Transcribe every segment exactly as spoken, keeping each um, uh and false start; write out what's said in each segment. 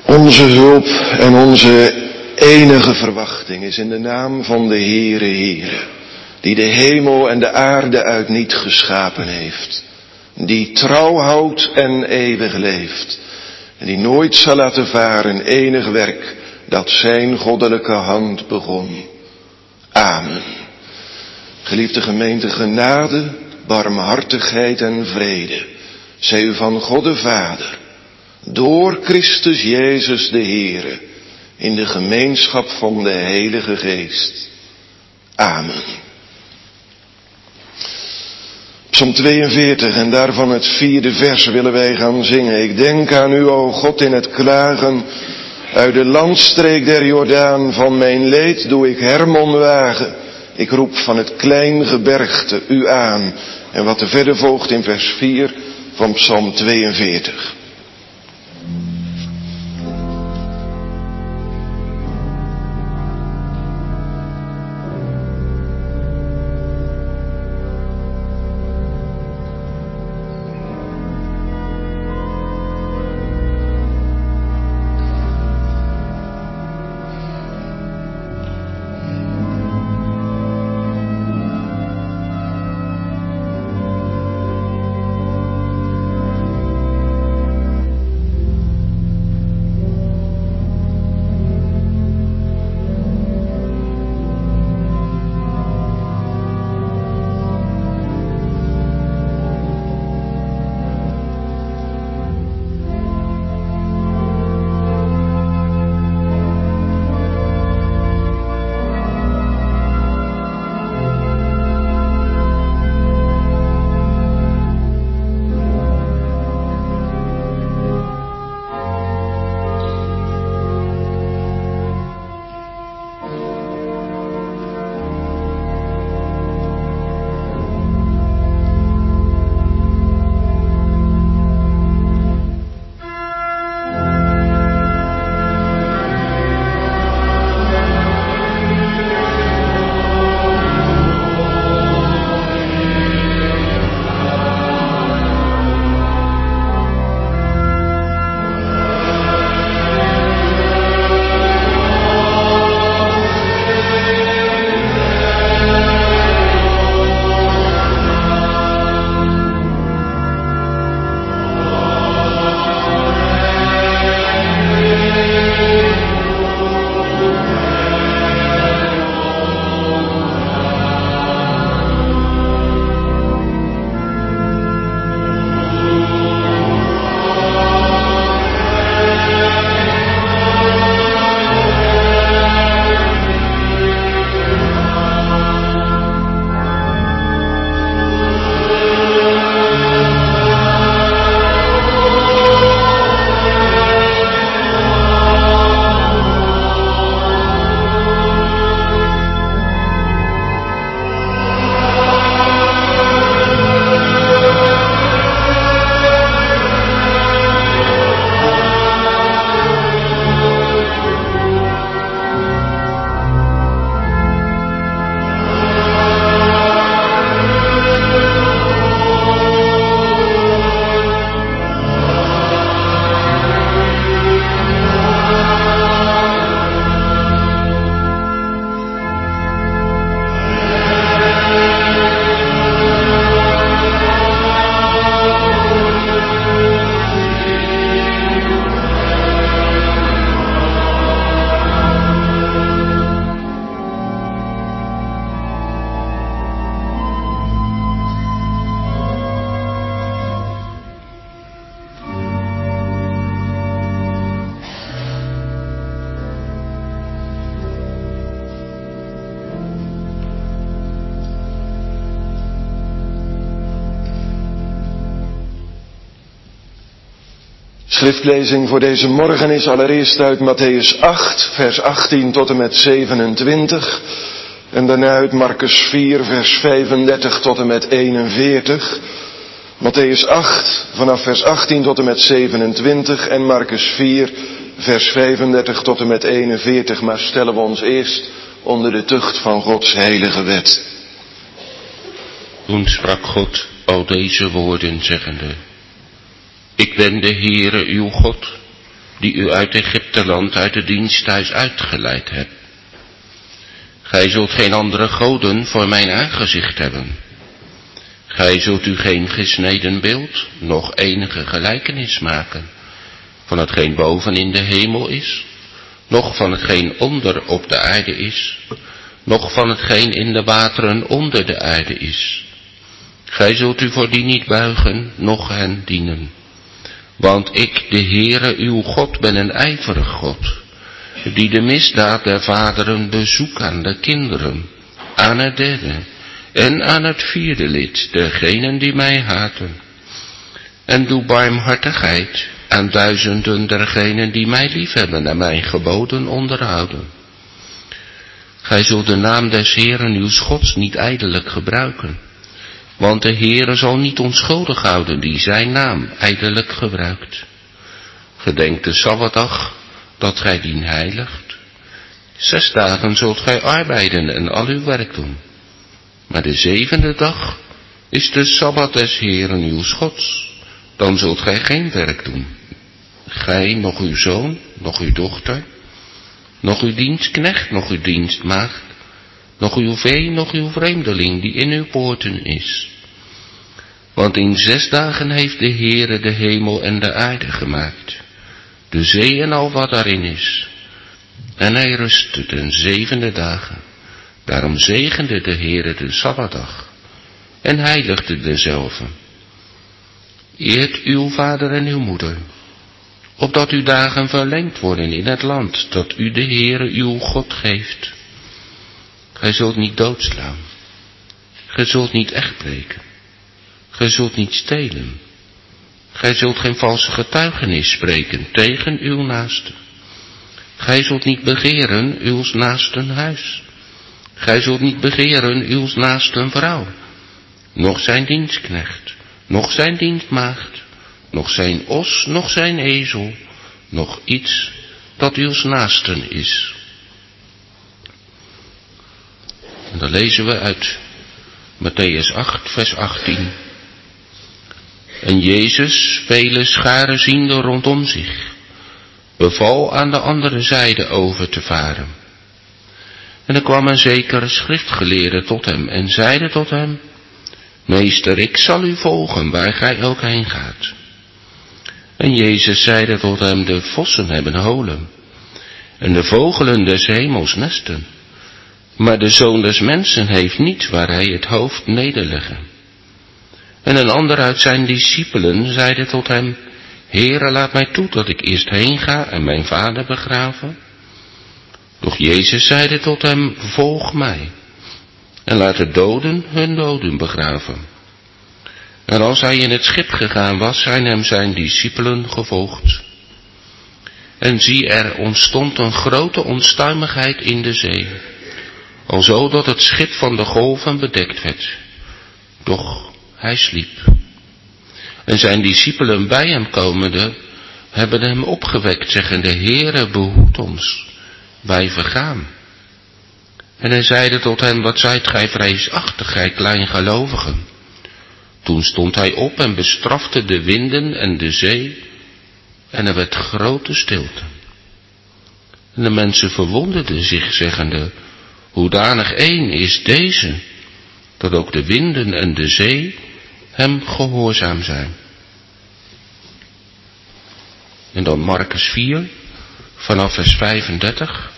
Onze hulp en onze enige verwachting is in de naam van de Heere Heere, die de hemel en de aarde uit niet geschapen heeft, die trouw houdt en eeuwig leeft, en die nooit zal laten varen enig werk dat zijn goddelijke hand begon. Amen. Geliefde gemeente, genade, barmhartigheid en vrede zij u van God de Vader, door Christus Jezus de Heere, in de gemeenschap van de Heilige Geest. Amen. Psalm tweeënveertig en daarvan het vierde vers willen wij gaan zingen. Ik denk aan u, o God, in het klagen, uit de landstreek der Jordaan, van mijn leed doe ik Hermon wagen. Ik roep van het klein gebergte u aan. En wat er verder volgt in vers vier van Psalm tweeënveertig. Schriftlezing voor deze morgen is allereerst uit Mattheüs acht, vers achttien tot en met zevenentwintig. En daarna uit Marcus vier, vers vijfendertig tot en met eenenveertig. Mattheüs acht, vanaf vers achttien tot en met zevenentwintig. En Marcus vier, vers vijfendertig tot en met eenenveertig. Maar stellen we ons eerst onder de tucht van Gods heilige wet. Toen sprak God al deze woorden zeggende: Ik ben de Heere uw God, die u uit Egypteland uit het diensthuis uitgeleid hebt. Gij zult geen andere goden voor mijn aangezicht hebben. Gij zult u geen gesneden beeld, noch enige gelijkenis maken van hetgeen boven in de hemel is, noch van hetgeen onder op de aarde is, noch van hetgeen in de wateren onder de aarde is. Gij zult u voor die niet buigen, noch hen dienen. Want ik, de Heere, uw God, ben een ijverig God, die de misdaad der vaderen bezoekt aan de kinderen, aan het derde en aan het vierde lid dergenen die mij haten. En doe barmhartigheid aan duizenden dergenen die mij liefhebben en mijn geboden onderhouden. Gij zult de naam des Heeren uw Gods niet ijdelijk gebruiken, want de Heere zal niet onschuldig houden die zijn naam ijdelijk gebruikt. Gedenk de Sabbatdag, dat gij dien heiligt. Zes dagen zult gij arbeiden en al uw werk doen. Maar de zevende dag is de Sabbat des Heeren uw Gods. Dan zult gij geen werk doen. Gij, nog uw zoon, nog uw dochter, nog uw dienstknecht, nog uw dienstmaagd, nog uw vee, nog uw vreemdeling die in uw poorten is. Want in zes dagen heeft de Heere de hemel en de aarde gemaakt, de zee en al wat daarin is. En hij rustte ten zevende dagen. Daarom zegende de Heere de Sabbatdag en heiligde dezelve. Eert uw vader en uw moeder, opdat uw dagen verlengd worden in het land dat u de Heere uw God geeft. Gij zult niet doodslaan, gij zult niet echtbreken, gij zult niet stelen, gij zult geen valse getuigenis spreken tegen uw naaste. Gij zult niet begeren uw naasten huis, gij zult niet begeren uw naasten vrouw, noch zijn dienstknecht, noch zijn dienstmaagd, noch zijn os, noch zijn ezel, noch iets dat uw naasten is. En dan lezen we uit Mattheüs acht, vers achttien. En Jezus, vele scharen ziende rondom zich, beval aan de andere zijde over te varen. En er kwam een zekere schriftgeleerde tot hem en zeide tot hem: Meester, ik zal u volgen waar gij ook heen gaat. En Jezus zeide tot hem: De vossen hebben holen, en de vogelen des hemels nesten, maar de Zoon des Mensen heeft niet waar hij het hoofd nederleggen. En een ander uit zijn discipelen zeide tot hem: Heere, laat mij toe dat ik eerst heen ga en mijn vader begraven. Doch Jezus zeide tot hem: Volg mij, en laat de doden hun doden begraven. En als hij in het schip gegaan was, zijn hem zijn discipelen gevolgd. En zie, er ontstond een grote onstuimigheid in de zee, alzo dat het schip van de golven bedekt werd. Doch hij sliep. En zijn discipelen bij hem komende, hebben hem opgewekt, zeggende: Heere, behoed ons, wij vergaan. En hij zeide tot hen: Wat zijt gij vreesachtig, gij kleingelovigen? Toen stond hij op en bestrafte de winden en de zee, en er werd grote stilte. En de mensen verwonderden zich, zeggende: Hoedanig één is deze, dat ook de winden en de zee hem gehoorzaam zijn. En dan Markus vier, vanaf vers vijfendertig.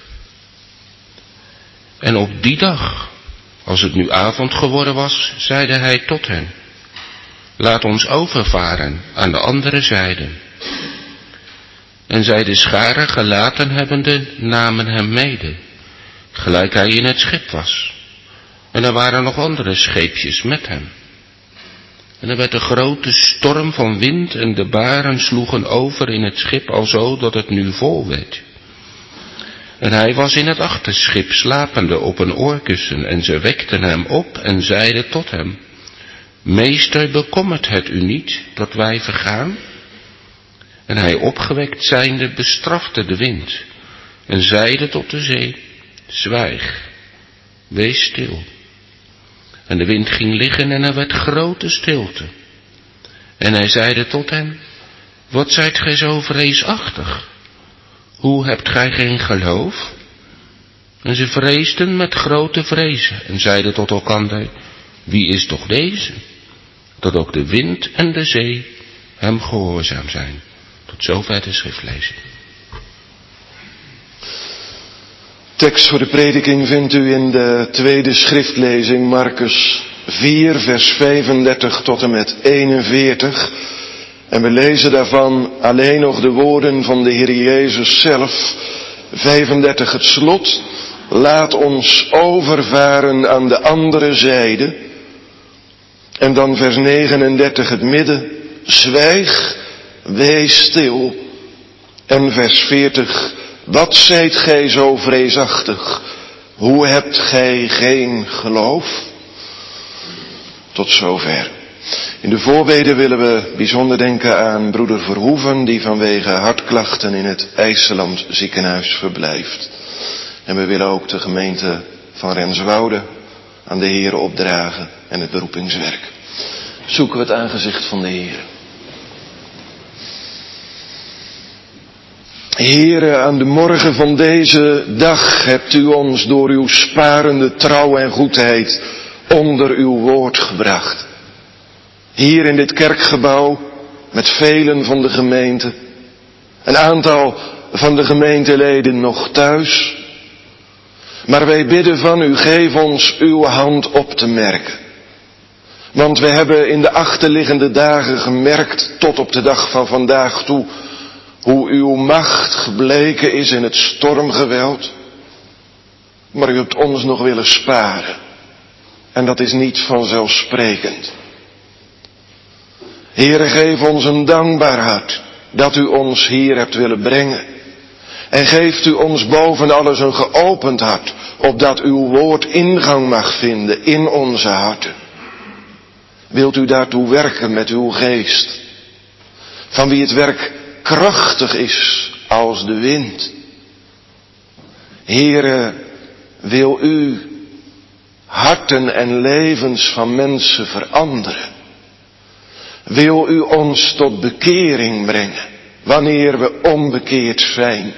En op die dag, als het nu avond geworden was, zeide hij tot hen: Laat ons overvaren aan de andere zijde. En zij de scharen gelaten hebbende, namen hem mede, gelijk hij in het schip was. En er waren nog andere scheepjes met hem. En er werd een grote storm van wind en de baren sloegen over in het schip, alzo dat het nu vol werd. En hij was in het achterschip slapende op een oorkussen, en ze wekten hem op en zeiden tot hem: Meester, bekommert het u niet dat wij vergaan? En hij opgewekt zijnde bestrafte de wind en zeide tot de zee: Zwijg, wees stil. En de wind ging liggen en er werd grote stilte. En hij zeide tot hen: Wat zijt gij zo vreesachtig? Hoe hebt gij geen geloof? En ze vreesden met grote vrezen en zeiden tot elkander, wie is toch deze, dat ook de wind en de zee hem gehoorzaam zijn. Tot zover de schriftlezing. Tekst voor de prediking vindt u in de tweede schriftlezing, Marcus vier, vers vijfendertig tot en met eenenveertig. En we lezen daarvan alleen nog de woorden van de Heer Jezus zelf. vijfendertig het slot. Laat ons overvaren aan de andere zijde. En dan vers negenendertig het midden. Zwijg, wees stil. En vers veertig. Wat zijt gij zo vreesachtig? Hoe hebt gij geen geloof? Tot zover. In de voorbeden willen we bijzonder denken aan broeder Verhoeven, die vanwege hartklachten in het IJsseland ziekenhuis verblijft. En we willen ook de gemeente van Renswoude aan de Heer opdragen en het beroepingswerk. Zoeken we het aangezicht van de Heer. Heere, aan de morgen van deze dag hebt u ons door uw sparende trouw en goedheid onder uw woord gebracht. Hier in dit kerkgebouw met velen van de gemeente, een aantal van de gemeenteleden nog thuis. Maar wij bidden van u, geef ons uw hand op te merken. Want we hebben in de achterliggende dagen gemerkt, tot op de dag van vandaag toe, hoe uw macht gebleken is in het stormgeweld. Maar u hebt ons nog willen sparen. En dat is niet vanzelfsprekend. Heere, geef ons een dankbaar hart dat u ons hier hebt willen brengen. En geeft u ons boven alles een geopend hart, opdat uw woord ingang mag vinden in onze harten. Wilt u daartoe werken met uw geest, van wie het werk krachtig is als de wind. Heere, wil u harten en levens van mensen veranderen. Wil u ons tot bekering brengen, wanneer we onbekeerd zijn.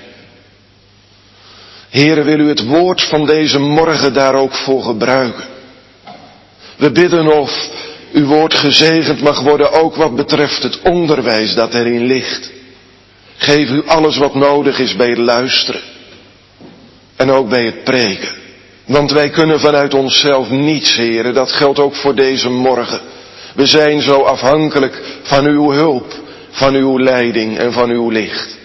Heere, wil u het woord van deze morgen daar ook voor gebruiken. We bidden of uw woord gezegend mag worden, ook wat betreft het onderwijs dat erin ligt. Geef u alles wat nodig is bij het luisteren. En ook bij het preken. Want wij kunnen vanuit onszelf niets, Heere, dat geldt ook voor deze morgen. We zijn zo afhankelijk van uw hulp, van uw leiding en van uw licht.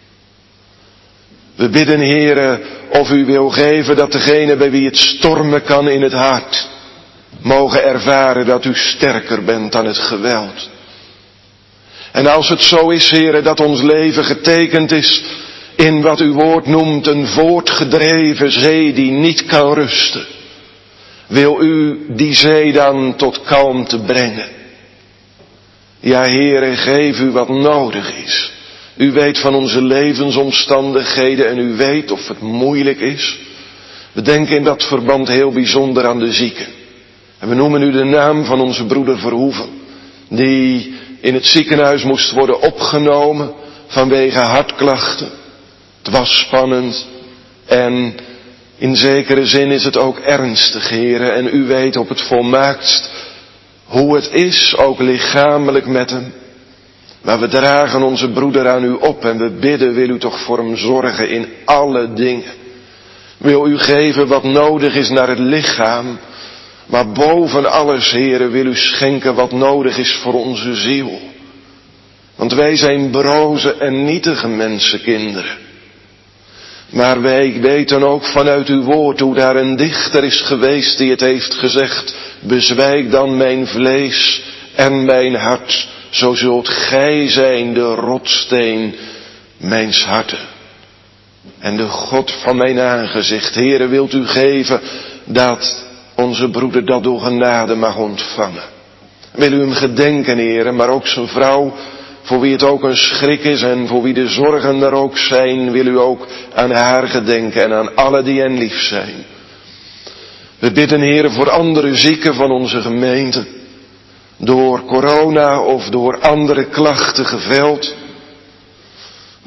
We bidden, Heere, of u wil geven dat degene bij wie het stormen kan in het hart, mogen ervaren dat u sterker bent dan het geweld. En als het zo is, Heere, dat ons leven getekend is in wat uw woord noemt een voortgedreven zee die niet kan rusten, wil u die zee dan tot kalmte brengen. Ja, Heere, geef u wat nodig is. U weet van onze levensomstandigheden en u weet of het moeilijk is. We denken in dat verband heel bijzonder aan de zieken. En we noemen u de naam van onze broeder Verhoeven, die in het ziekenhuis moest worden opgenomen vanwege hartklachten. Het was spannend en in zekere zin is het ook ernstig, Heere, en u weet op het volmaaktst hoe het is, ook lichamelijk met hem. Maar we dragen onze broeder aan u op en we bidden, wil u toch voor hem zorgen in alle dingen. Wil u geven wat nodig is naar het lichaam, maar boven alles, Heere, wil u schenken wat nodig is voor onze ziel. Want wij zijn broze en nietige mensenkinderen. Maar wij weten ook vanuit uw woord hoe daar een dichter is geweest die het heeft gezegd: bezwijk dan mijn vlees en mijn hart, zo zult gij zijn de rotsteen mijns harten. En de God van mijn aangezicht, Heere, wilt u geven dat onze broeder dat door genade mag ontvangen. Wil u hem gedenken, Heere, maar ook zijn vrouw, voor wie het ook een schrik is en voor wie de zorgen er ook zijn, wil u ook aan haar gedenken en aan alle die hen lief zijn. We bidden, Heere, voor andere zieken van onze gemeente, door corona of door andere klachten geveld.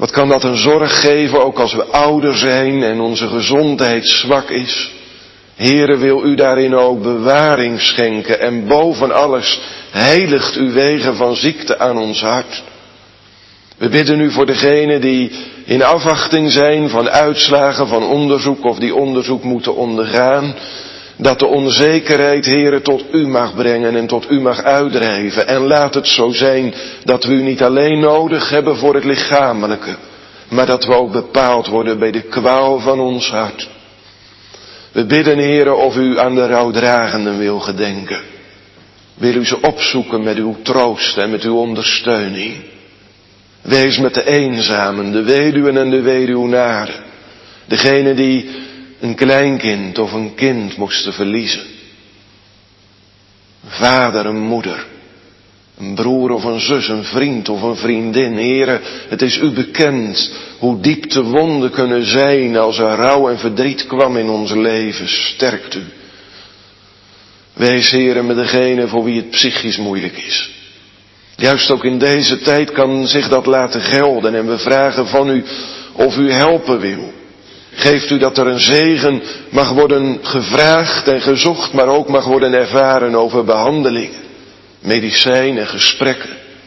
Wat kan dat een zorg geven, ook als we ouder zijn en onze gezondheid zwak is. Heere, wil u daarin ook bewaring schenken en boven alles heiligt uw wegen van ziekte aan ons hart. We bidden u voor degenen die in afwachting zijn van uitslagen van onderzoek of die onderzoek moeten ondergaan. Dat de onzekerheid, Heere, tot u mag brengen en tot u mag uitdrijven. En laat het zo zijn dat we u niet alleen nodig hebben voor het lichamelijke, maar dat we ook bepaald worden bij de kwaal van ons hart. We bidden, Heere, of u aan de rouwdragenden wil gedenken. Wil u ze opzoeken met uw troost en met uw ondersteuning. Wees met de eenzamen, de weduwen en de weduwnaren. Degene die een kleinkind of een kind moesten verliezen. Een vader, een moeder. Een broer of een zus, een vriend of een vriendin. Heere, het is u bekend hoe diep de wonden kunnen zijn als er rouw en verdriet kwam in ons leven. Sterkt u. Wees, Heere, met degene voor wie het psychisch moeilijk is. Juist ook in deze tijd kan zich dat laten gelden en we vragen van u of u helpen wil. Geeft u dat er een zegen mag worden gevraagd en gezocht, maar ook mag worden ervaren over behandelingen, medicijnen, gesprekken.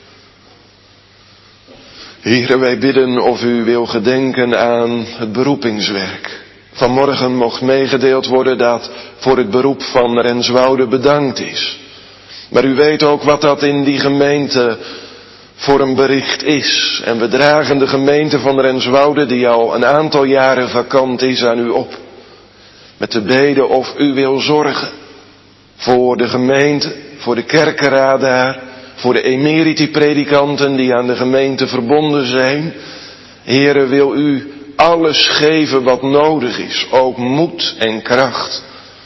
Heere, wij bidden of u wil gedenken aan het beroepingswerk. Vanmorgen mocht meegedeeld worden dat voor het beroep van Renswoude bedankt is. Maar u weet ook wat dat in die gemeente voor een bericht is. En we dragen de gemeente van Renswoude, die al een aantal jaren vakant is, aan u op. Met de bede of u wil zorgen voor de gemeente, voor de kerkenraad daar, voor de emeriti-predikanten die aan de gemeente verbonden zijn. Heere, wil u alles geven wat nodig is, ook moed en kracht.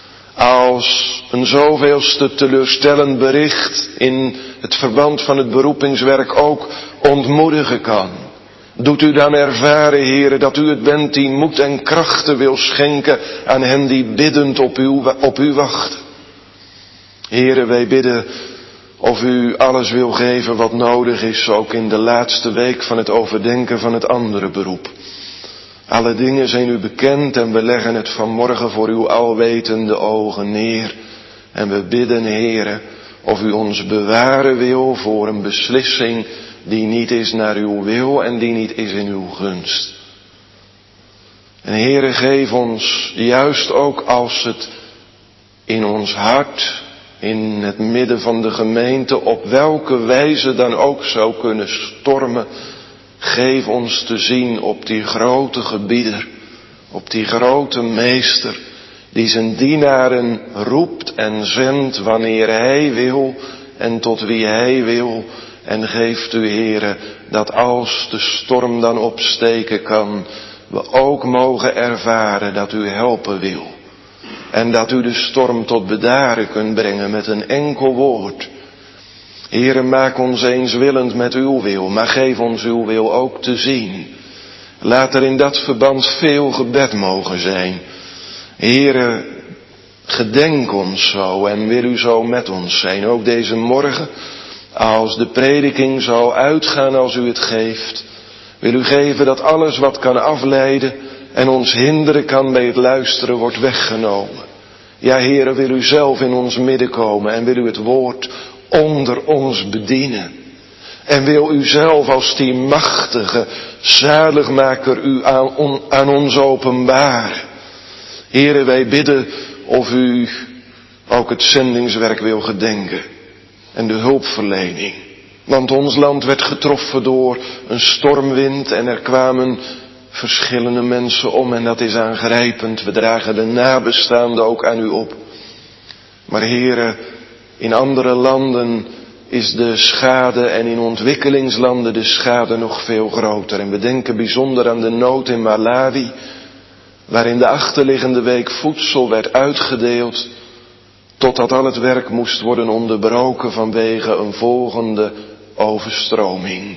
Als een zoveelste teleurstellend bericht in het verband van het beroepingswerk ook ontmoedigen kan. Doet u dan ervaren, Heere, dat u het bent die moed en krachten wil schenken aan hen die biddend op u, op u wachten. Heere, wij bidden of u alles wil geven wat nodig is, ook in de laatste week van het overdenken van het andere beroep. Alle dingen zijn u bekend en we leggen het vanmorgen voor uw alwetende ogen neer. En we bidden, Heere, of u ons bewaren wil voor een beslissing die niet is naar uw wil en die niet is in uw gunst. En Heere, geef ons juist ook als het in ons hart, in het midden van de gemeente, op welke wijze dan ook zou kunnen stormen, geef ons te zien op die grote gebieder, op die grote meester, die zijn dienaren roept en zendt wanneer hij wil en tot wie hij wil. En geeft u, Heere, dat als de storm dan opsteken kan, we ook mogen ervaren dat u helpen wil. En dat u de storm tot bedaren kunt brengen met een enkel woord. Heere, maak ons eenswillend met uw wil, maar geef ons uw wil ook te zien. Laat er in dat verband veel gebed mogen zijn. Heere, gedenk ons zo en wil u zo met ons zijn. Ook deze morgen, als de prediking zal uitgaan als u het geeft, wil u geven dat alles wat kan afleiden en ons hinderen kan bij het luisteren wordt weggenomen. Ja, Heere, wil u zelf in ons midden komen en wil u het woord onder ons bedienen. En wil u zelf als die machtige zaligmaker u aan, on, aan ons openbaren. Heere, wij bidden of u ook het zendingswerk wil gedenken. En de hulpverlening. Want ons land werd getroffen door een stormwind en er kwamen verschillende mensen om en dat is aangrijpend. We dragen de nabestaanden ook aan u op. Maar Heere, in andere landen is de schade en in ontwikkelingslanden de schade nog veel groter. En we denken bijzonder aan de nood in Malawi, waarin de achterliggende week voedsel werd uitgedeeld, totdat al het werk moest worden onderbroken vanwege een volgende overstroming.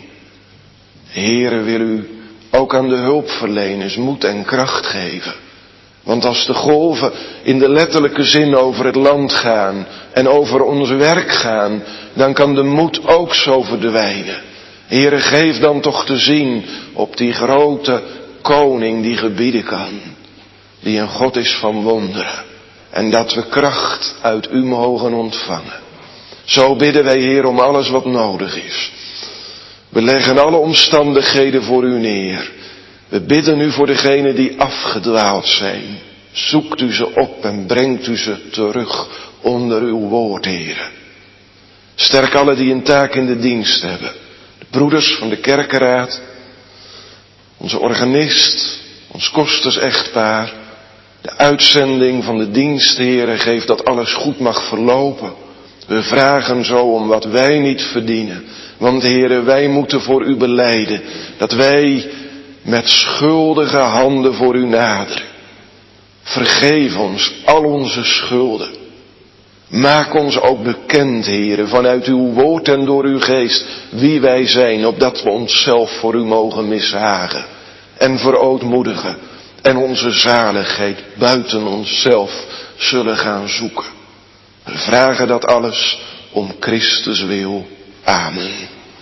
Heere, wil u ook aan de hulpverleners moed en kracht geven. Want als de golven in de letterlijke zin over het land gaan en over ons werk gaan, dan kan de moed ook zo verdwijnen. Heere, geef dan toch te zien op die grote koning die gebieden kan, die een God is van wonderen, en dat we kracht uit u mogen ontvangen. Zo bidden wij, Heer, om alles wat nodig is. We leggen alle omstandigheden voor u neer. We bidden u voor degenen die afgedwaald zijn. Zoekt u ze op en brengt u ze terug onder uw woord, Heere. Sterk alle die een taak in de dienst hebben. De broeders van de kerkenraad, onze organist, ons kosters-echtpaar, de uitzending van de dienst, Heere, geef dat alles goed mag verlopen. We vragen zo om wat wij niet verdienen. Want, Heere, wij moeten voor u belijden dat wij met schuldige handen voor u naderen. Vergeef ons al onze schulden. Maak ons ook bekend, Heere, vanuit uw woord en door uw geest, wie wij zijn, opdat we onszelf voor u mogen mishagen en verootmoedigen en onze zaligheid buiten onszelf zullen gaan zoeken. We vragen dat alles om Christus wil. Amen.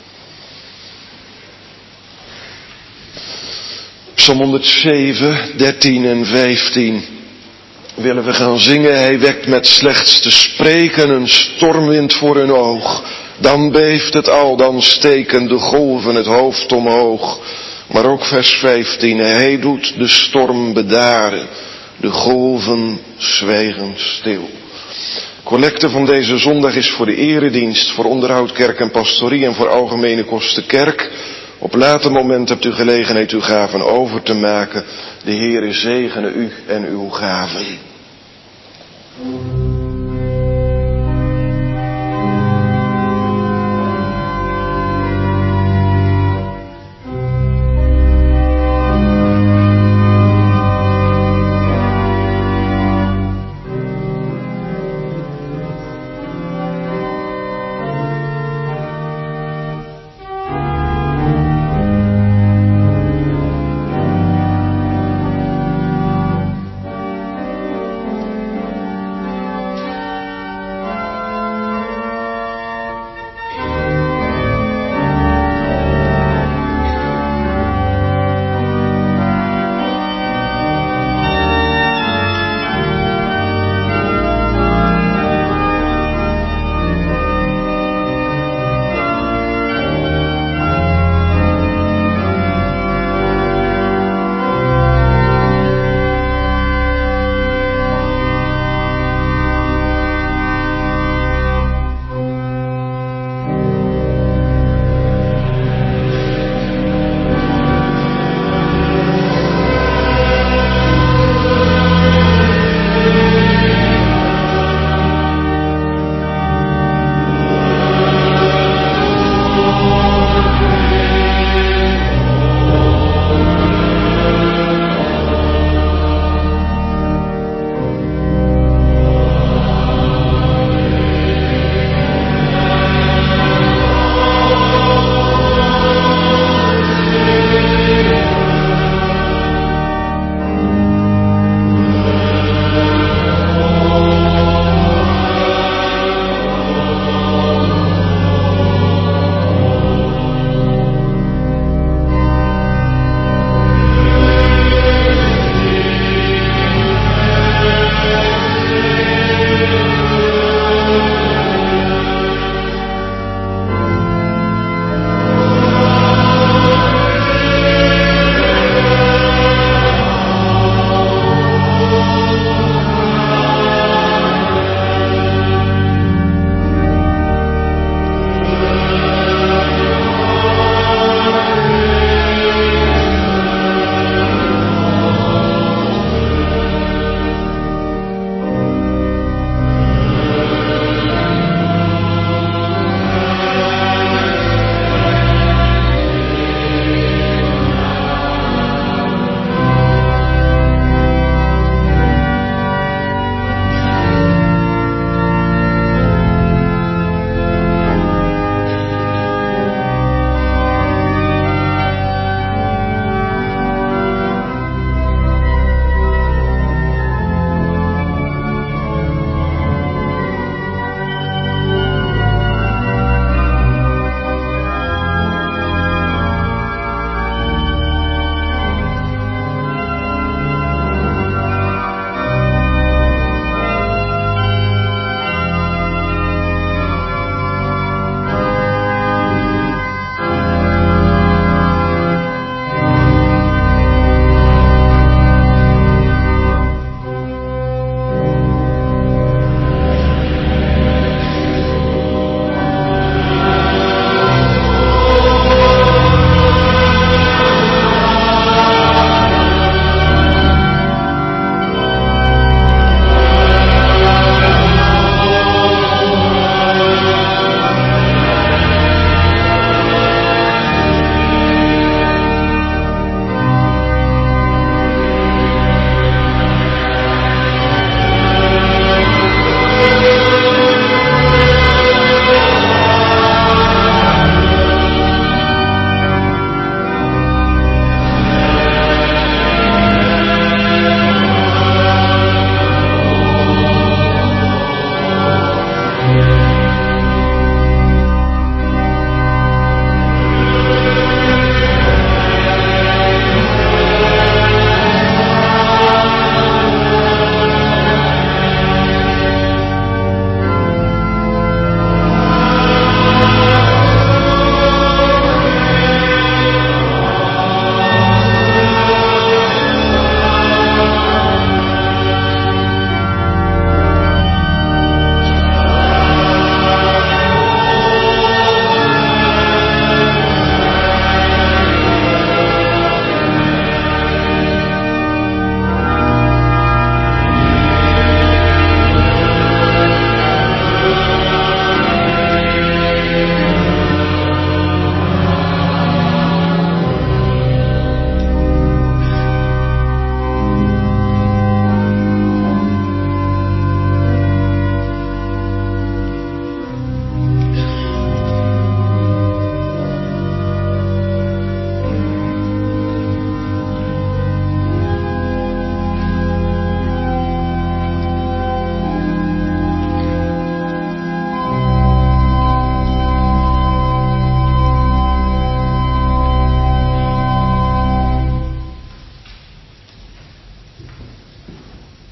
Psalm honderdzeven, dertien en vijftien willen we gaan zingen. Hij wekt met slechts te spreken een stormwind voor hun oog. Dan beeft het al, dan steken de golven het hoofd omhoog. Maar ook vers vijftien, hij doet de storm bedaren. De golven zwijgen stil. Collecte van deze zondag is voor de eredienst, voor onderhoud, kerk en pastorie en voor algemene kosten kerk. Op later moment hebt u gelegenheid uw gaven over te maken. De Heere zegene u en uw gaven.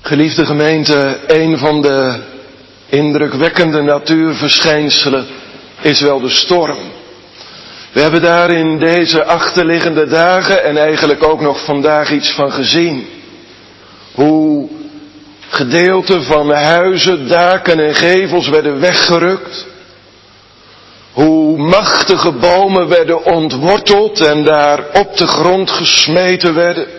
Geliefde gemeente, een van de indrukwekkende natuurverschijnselen is wel de storm. We hebben daar in deze achterliggende dagen en eigenlijk ook nog vandaag iets van gezien. Hoe gedeelten van huizen, daken en gevels werden weggerukt. Hoe machtige bomen werden ontworteld en daar op de grond gesmeten werden.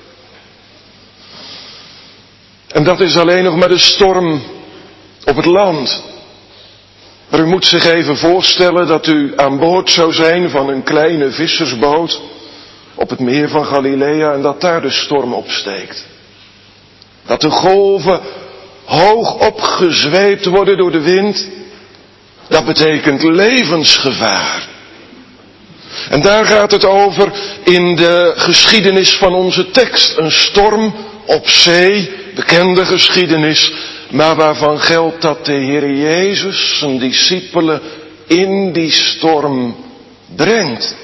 En dat is alleen nog maar de storm op het land. Maar u moet zich even voorstellen dat u aan boord zou zijn van een kleine vissersboot op het meer van Galilea en dat daar de storm opsteekt. Dat de golven hoog opgezweept worden door de wind. Dat betekent levensgevaar. En daar gaat het over in de geschiedenis van onze tekst. Een storm op zee, bekende geschiedenis, maar waarvan geldt dat de Heer Jezus zijn discipelen in die storm brengt.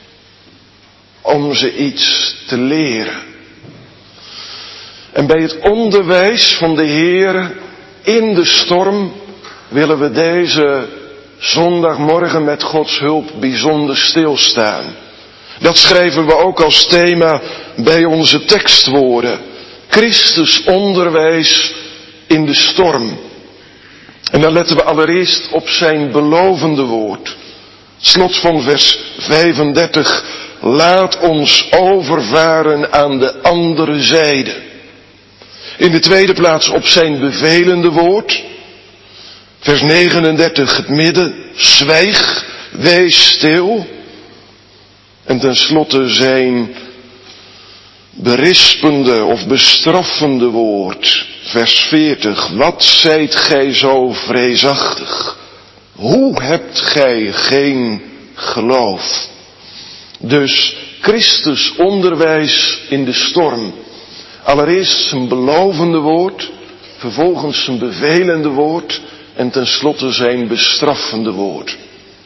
Om ze iets te leren. En bij het onderwijs van de Heer in de storm willen we deze zondagmorgen met Gods hulp bijzonder stilstaan. Dat schrijven we ook als thema bij onze tekstwoorden. Christus onderwijs in de storm. En dan letten we allereerst op zijn belovende woord. Slot van vers vijfendertig. Laat ons overvaren aan de andere zijde. In de tweede plaats op zijn bevelende woord. Vers negenendertig het midden. Zwijg, wees stil. En tenslotte zijn berispende of bestraffende woord. Vers veertig. Wat zijt gij zo vreesachtig? Hoe hebt gij geen geloof? Dus Christus onderwijs in de storm. Allereerst zijn belovende woord, vervolgens zijn bevelende woord en tenslotte zijn bestraffende woord.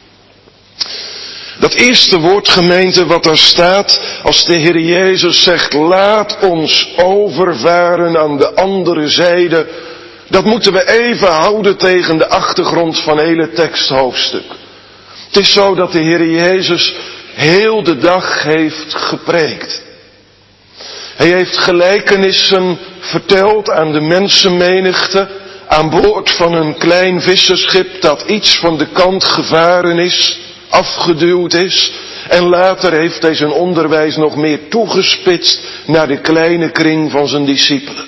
Dat eerste woord, gemeente, wat daar staat, als de Heer Jezus zegt, laat ons overvaren aan de andere zijde, dat moeten we even houden tegen de achtergrond van het hele teksthoofdstuk. Het is zo dat de Heer Jezus heel de dag heeft gepreekt. Hij heeft gelijkenissen verteld aan de mensenmenigte aan boord van een klein visserschip dat iets van de kant gevaren is, afgeduwd is. En later heeft hij zijn onderwijs nog meer toegespitst naar de kleine kring van zijn discipelen.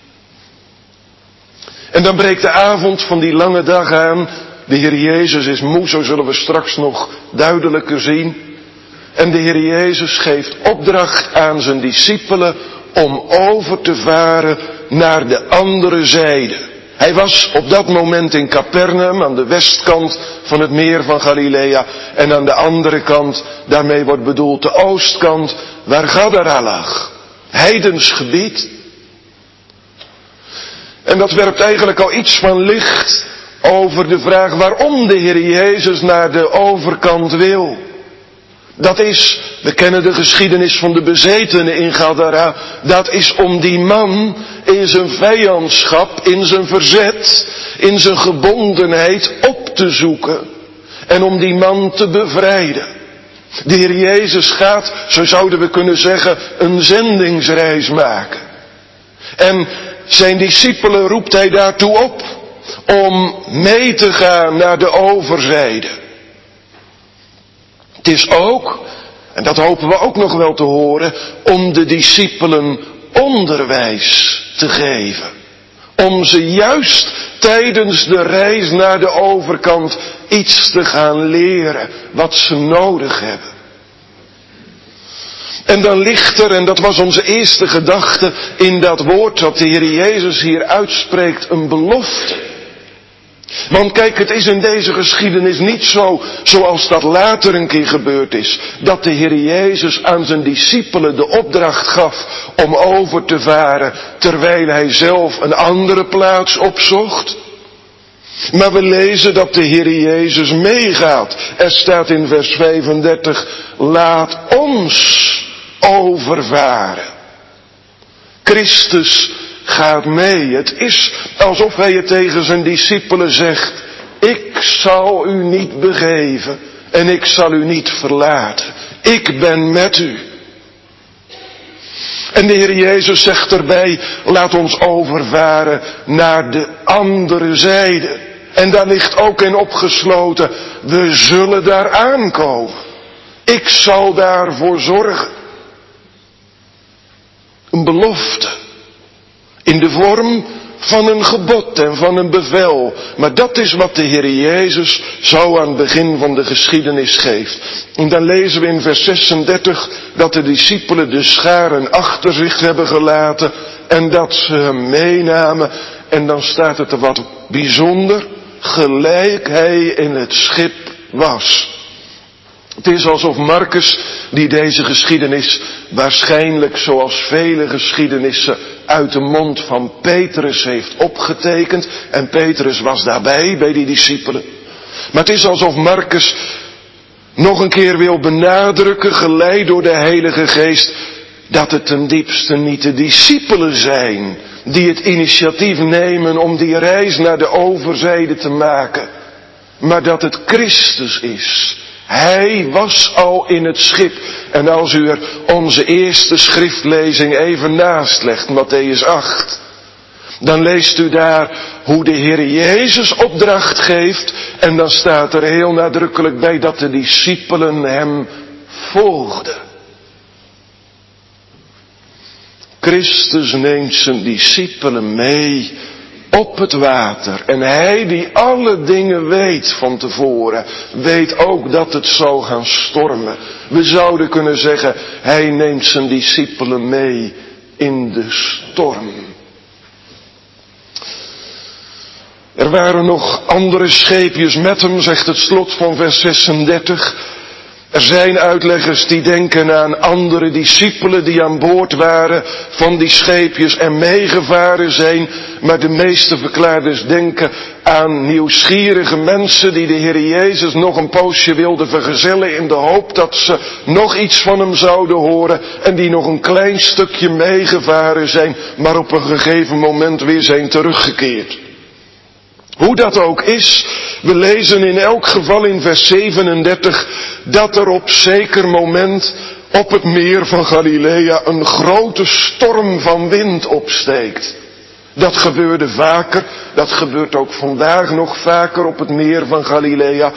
En dan breekt de avond van die lange dag aan. De Heer Jezus is moe, zo zullen we straks nog duidelijker zien. En de Heer Jezus geeft opdracht aan zijn discipelen om over te varen naar de andere zijde. Hij was op dat moment in Capernaum, aan de westkant van het meer van Galilea. En aan de andere kant, daarmee wordt bedoeld de oostkant, waar Gadara lag. Heidens gebied. En dat werpt eigenlijk al iets van licht over de vraag waarom de Heer Jezus naar de overkant wil. Dat is, we kennen de geschiedenis van de bezetenen in Gadara, dat is om die man in zijn vijandschap, in zijn verzet, in zijn gebondenheid op te zoeken. En om die man te bevrijden. De Heer Jezus gaat, zo zouden we kunnen zeggen, een zendingsreis maken. En zijn discipelen roept hij daartoe op om mee te gaan naar de overzijde. Het is ook, en dat hopen we ook nog wel te horen, om de discipelen onderwijs te geven. Om ze juist tijdens de reis naar de overkant iets te gaan leren wat ze nodig hebben. En dan ligt er, en dat was onze eerste gedachte, in dat woord dat de Heer Jezus hier uitspreekt, een belofte. Want kijk, het is in deze geschiedenis niet zo, zoals dat later een keer gebeurd is, dat de Heer Jezus aan zijn discipelen de opdracht gaf om over te varen, terwijl hij zelf een andere plaats opzocht. Maar we lezen dat de Heer Jezus meegaat. Er staat in vers vijfendertig, laat ons overvaren. Christus gaat mee. Het is alsof hij het tegen zijn discipelen zegt. Ik zal u niet begeven en ik zal u niet verlaten. Ik ben met u. En de Heer Jezus zegt erbij, laat ons overvaren naar de andere zijde. En daar ligt ook in opgesloten, we zullen daar aankomen. Ik zal daarvoor zorgen. Een belofte. In de vorm van een gebod en van een bevel. Maar dat is wat de Heer Jezus zo aan het begin van de geschiedenis geeft. En dan lezen we in vers zesendertig dat de discipelen de scharen achter zich hebben gelaten. En dat ze hem meenamen. En dan staat het er wat bijzonder. Gelijk hij in het schip was. Het is alsof Marcus, die deze geschiedenis waarschijnlijk zoals vele geschiedenissen uit de mond van Petrus heeft opgetekend. En Petrus was daarbij, bij die discipelen. Maar het is alsof Marcus nog een keer wil benadrukken, geleid door de Heilige Geest, dat het ten diepste niet de discipelen zijn die het initiatief nemen om die reis naar de overzijde te maken. Maar dat het Christus is. Hij was al in het schip. En als u er onze eerste schriftlezing even naast legt, Mattheüs acht. Dan leest u daar hoe de Heer Jezus opdracht geeft. En dan staat er heel nadrukkelijk bij dat de discipelen hem volgden. Christus neemt zijn discipelen mee op het water. En hij die alle dingen weet van tevoren, weet ook dat het zal gaan stormen. We zouden kunnen zeggen, hij neemt zijn discipelen mee in de storm. Er waren nog andere scheepjes met hem, zegt het slot van vers zesendertig. Er zijn uitleggers die denken aan andere discipelen die aan boord waren van die scheepjes en meegevaren zijn. Maar de meeste verklaarders denken aan nieuwsgierige mensen die de Heer Jezus nog een poosje wilden vergezellen in de hoop dat ze nog iets van hem zouden horen. En die nog een klein stukje meegevaren zijn, maar op een gegeven moment weer zijn teruggekeerd. Hoe dat ook is, we lezen in elk geval in vers zevenendertig dat er op zeker moment op het meer van Galilea een grote storm van wind opsteekt. Dat gebeurde vaker, dat gebeurt ook vandaag nog vaker op het meer van Galilea.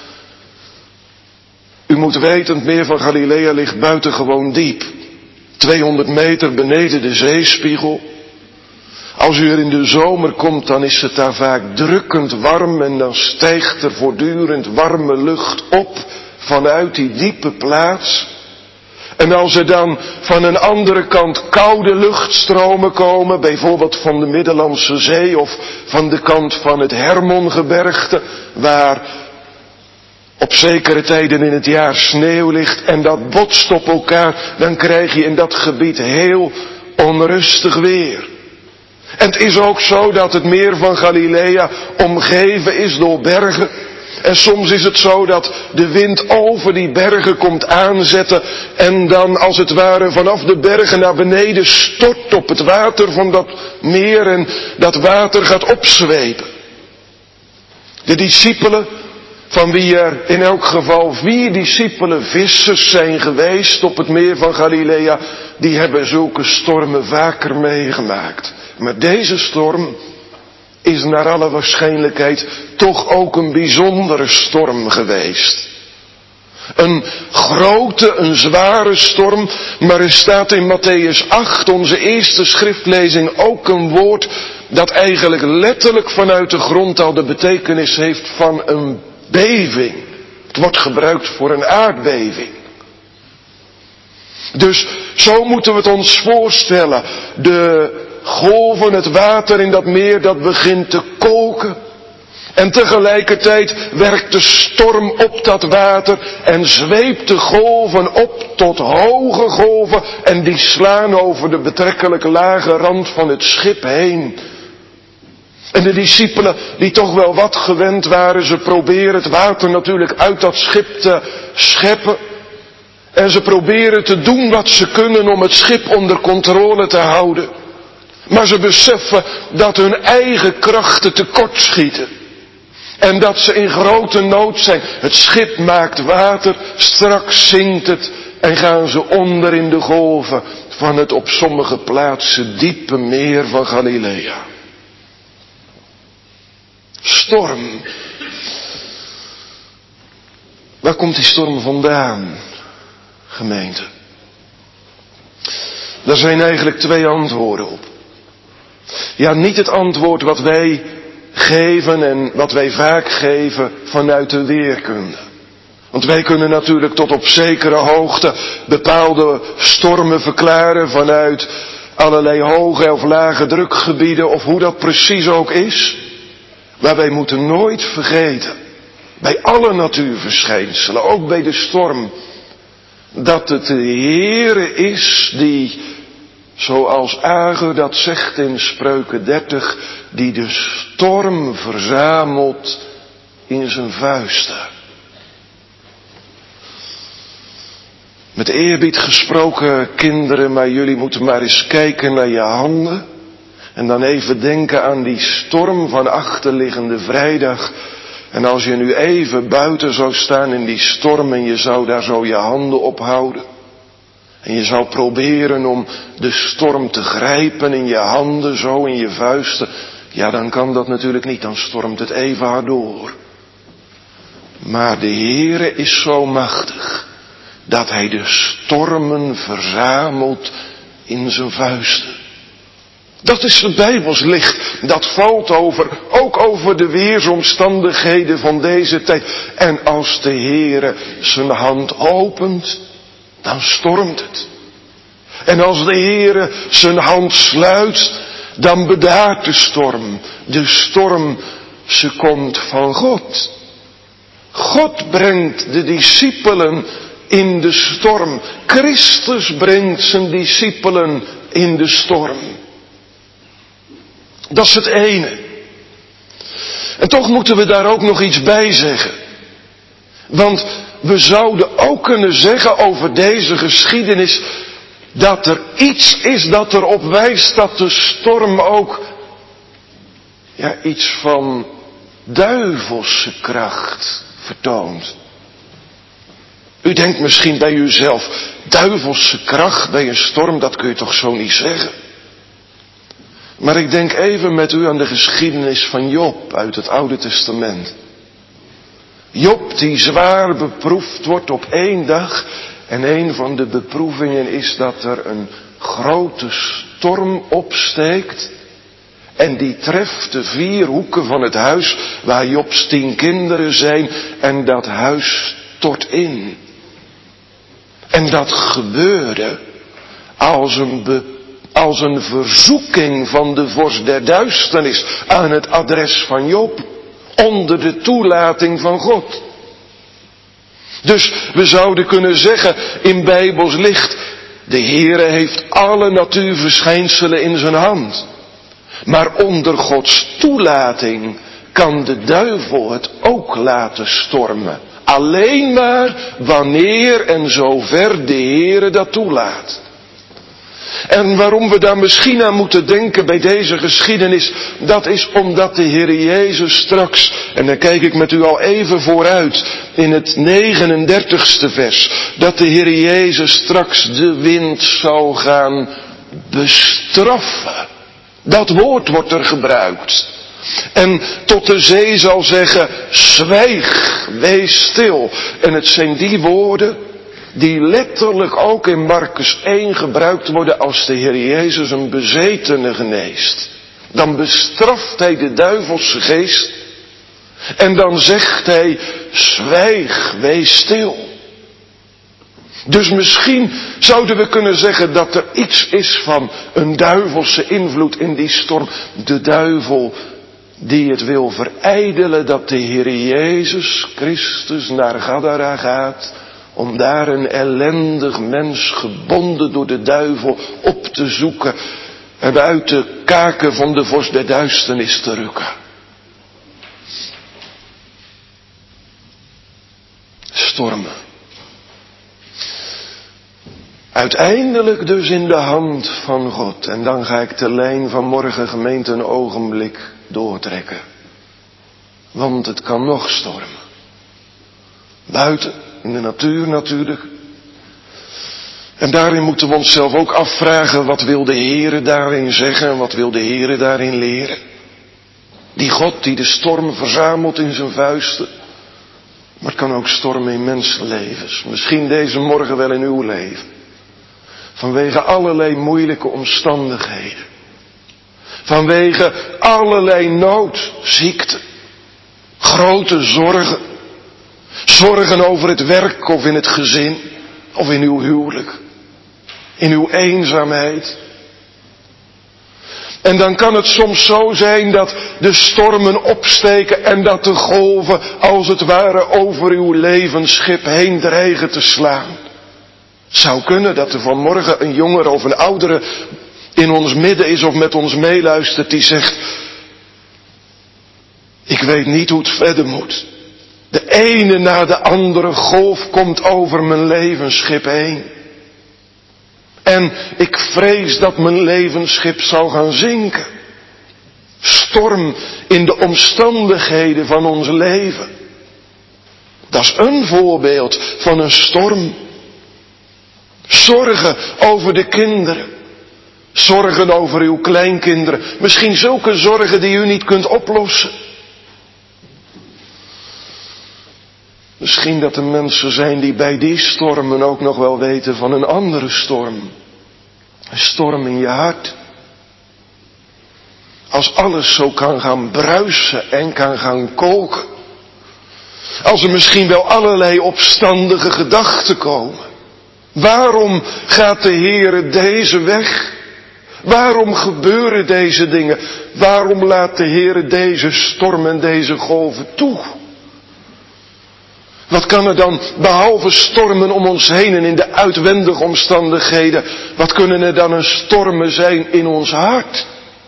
U moet weten, het meer van Galilea ligt buitengewoon diep. tweehonderd meter beneden de zeespiegel. Als u er in de zomer komt, dan is het daar vaak drukkend warm en dan stijgt er voortdurend warme lucht op vanuit die diepe plaats. En als er dan van een andere kant koude luchtstromen komen, bijvoorbeeld van de Middellandse Zee of van de kant van het Hermongebergte, waar op zekere tijden in het jaar sneeuw ligt en dat botst op elkaar, dan krijg je in dat gebied heel onrustig weer. En het is ook zo dat het meer van Galilea omgeven is door bergen. En soms is het zo dat de wind over die bergen komt aanzetten en dan als het ware vanaf de bergen naar beneden stort op het water van dat meer en dat water gaat opzwepen. De discipelen, van wie er in elk geval vier discipelen vissers zijn geweest op het meer van Galilea, die hebben zulke stormen vaker meegemaakt. Maar deze storm is naar alle waarschijnlijkheid toch ook een bijzondere storm geweest. Een grote, een zware storm, maar er staat in Mattheüs acht, onze eerste schriftlezing, ook een woord dat eigenlijk letterlijk vanuit de grond al de betekenis heeft van een beving. Het wordt gebruikt voor een aardbeving. Dus zo moeten we het ons voorstellen. De golven, het water in dat meer, dat begint te koken. En tegelijkertijd werkt de storm op dat water en zweept de golven op tot hoge golven. En die slaan over de betrekkelijk lage rand van het schip heen. En de discipelen, die toch wel wat gewend waren, ze proberen het water natuurlijk uit dat schip te scheppen. En ze proberen te doen wat ze kunnen om het schip onder controle te houden. Maar ze beseffen dat hun eigen krachten tekortschieten. En dat ze in grote nood zijn. Het schip maakt water, straks zinkt het en gaan ze onder in de golven van het op sommige plaatsen diepe meer van Galilea. Storm. Waar komt die storm vandaan, gemeente? Daar zijn eigenlijk twee antwoorden op. Ja, niet het antwoord wat wij geven en wat wij vaak geven vanuit de weerkunde. Want wij kunnen natuurlijk tot op zekere hoogte bepaalde stormen verklaren vanuit allerlei hoge of lage drukgebieden of hoe dat precies ook is. Maar wij moeten nooit vergeten, bij alle natuurverschijnselen, ook bij de storm, dat het de Heere is die, zoals Agur dat zegt in Spreuken dertig, die de storm verzamelt in zijn vuisten. Met eerbied gesproken, kinderen, maar jullie moeten maar eens kijken naar je handen. En dan even denken aan die storm van achterliggende vrijdag. En als je nu even buiten zou staan in die storm en je zou daar zo je handen ophouden. En je zou proberen om de storm te grijpen in je handen, zo in je vuisten. Ja, dan kan dat natuurlijk niet, dan stormt het even hard door. Maar de Heere is zo machtig dat hij de stormen verzamelt in zijn vuisten. Dat is het Bijbels licht. Dat valt over, ook over de weersomstandigheden van deze tijd. En als de Heere zijn hand opent, dan stormt het. En als de Heere zijn hand sluit, dan bedaart de storm. De storm, ze komt van God. God brengt de discipelen in de storm. Christus brengt zijn discipelen in de storm. Dat is het ene. En toch moeten we daar ook nog iets bij zeggen. Want we zouden ook kunnen zeggen over deze geschiedenis dat er iets is dat erop wijst dat de storm ook ja, iets van duivelse kracht vertoont. U denkt misschien bij uzelf, duivelse kracht bij een storm, dat kun je toch zo niet zeggen. Maar ik denk even met u aan de geschiedenis van Job uit het Oude Testament. Job die zwaar beproefd wordt op één dag. En een van de beproevingen is dat er een grote storm opsteekt. En die treft de vier hoeken van het huis waar Jobs tien kinderen zijn. En dat huis stort in. En dat gebeurde als een beproeving. Als een verzoeking van de vorst der duisternis aan het adres van Job. Onder de toelating van God. Dus we zouden kunnen zeggen in Bijbels licht. De Heere heeft alle natuurverschijnselen in zijn hand. Maar onder Gods toelating kan de duivel het ook laten stormen. Alleen maar wanneer en zover de Heere dat toelaat. En waarom we daar misschien aan moeten denken bij deze geschiedenis, dat is omdat de Heer Jezus straks, en dan kijk ik met u al even vooruit, in het negenendertigste vers, dat de Heer Jezus straks de wind zou gaan bestraffen. Dat woord wordt er gebruikt. En tot de zee zal zeggen, zwijg, wees stil. En het zijn die woorden die letterlijk ook in Markus één gebruikt worden als de Heer Jezus een bezetene geneest. Dan bestraft hij de duivelse geest. En dan zegt hij, zwijg, wees stil. Dus misschien zouden we kunnen zeggen dat er iets is van een duivelse invloed in die storm. De duivel die het wil verijdelen dat de Heer Jezus Christus naar Gadara gaat. Om daar een ellendig mens gebonden door de duivel op te zoeken. En uit de kaken van de vorst der duisternis te rukken. Stormen. Uiteindelijk dus in de hand van God. En dan ga ik de lijn van morgen gemeente een ogenblik doortrekken. Want het kan nog stormen. Buiten, in de natuur natuurlijk. En daarin moeten we onszelf ook afvragen, wat wil de Heere daarin zeggen en wat wil de Heere daarin leren? Die God die de storm verzamelt in zijn vuisten. Maar het kan ook stormen in mensenlevens. Misschien deze morgen wel in uw leven. Vanwege allerlei moeilijke omstandigheden. Vanwege allerlei nood, ziekte. Grote zorgen. Zorgen over het werk of in het gezin. Of in uw huwelijk. In uw eenzaamheid. En dan kan het soms zo zijn dat de stormen opsteken en dat de golven als het ware over uw levensschip heen dreigen te slaan. Het zou kunnen dat er vanmorgen een jongere of een oudere in ons midden is of met ons meeluistert die zegt, ik weet niet hoe het verder moet. De ene na de andere golf komt over mijn levensschip heen. En ik vrees dat mijn levensschip zal gaan zinken. Storm in de omstandigheden van ons leven. Dat is een voorbeeld van een storm. Zorgen over de kinderen. Zorgen over uw kleinkinderen. Misschien zulke zorgen die u niet kunt oplossen. Misschien dat er mensen zijn die bij die stormen ook nog wel weten van een andere storm. Een storm in je hart. Als alles zo kan gaan bruisen en kan gaan koken. Als er misschien wel allerlei opstandige gedachten komen. Waarom gaat de Heere deze weg? Waarom gebeuren deze dingen? Waarom laat de Heere deze storm en deze golven toe? Wat kan er dan, behalve stormen om ons heen en in de uitwendige omstandigheden, wat kunnen er dan een stormen zijn in ons hart?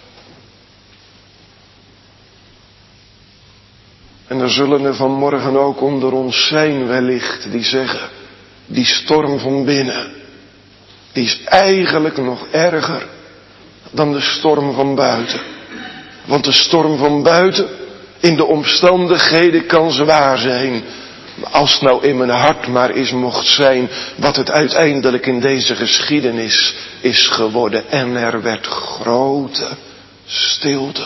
En er zullen er vanmorgen ook onder ons zijn wellicht die zeggen, die storm van binnen, die is eigenlijk nog erger dan de storm van buiten. Want de storm van buiten, in de omstandigheden kan zwaar zijn. Maar als het nou in mijn hart maar eens mocht zijn wat het uiteindelijk in deze geschiedenis is geworden. En er werd grote stilte.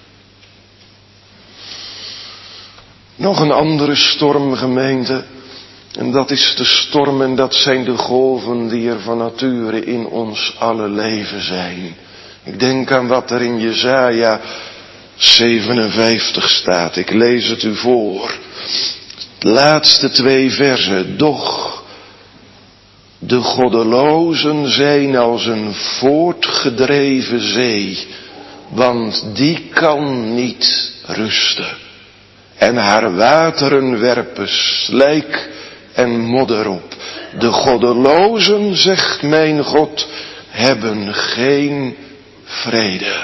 Nog een andere storm, gemeente. En dat is de storm en dat zijn de golven die er van nature in ons alle leven zijn. Ik denk aan wat er in Jesaja zevenenvijftig staat. Ik lees het u voor. De laatste twee verzen. Doch de goddelozen zijn als een voortgedreven zee, want die kan niet rusten. En haar wateren werpen slijk en modder op. De goddelozen, zegt mijn God, hebben geen vrede.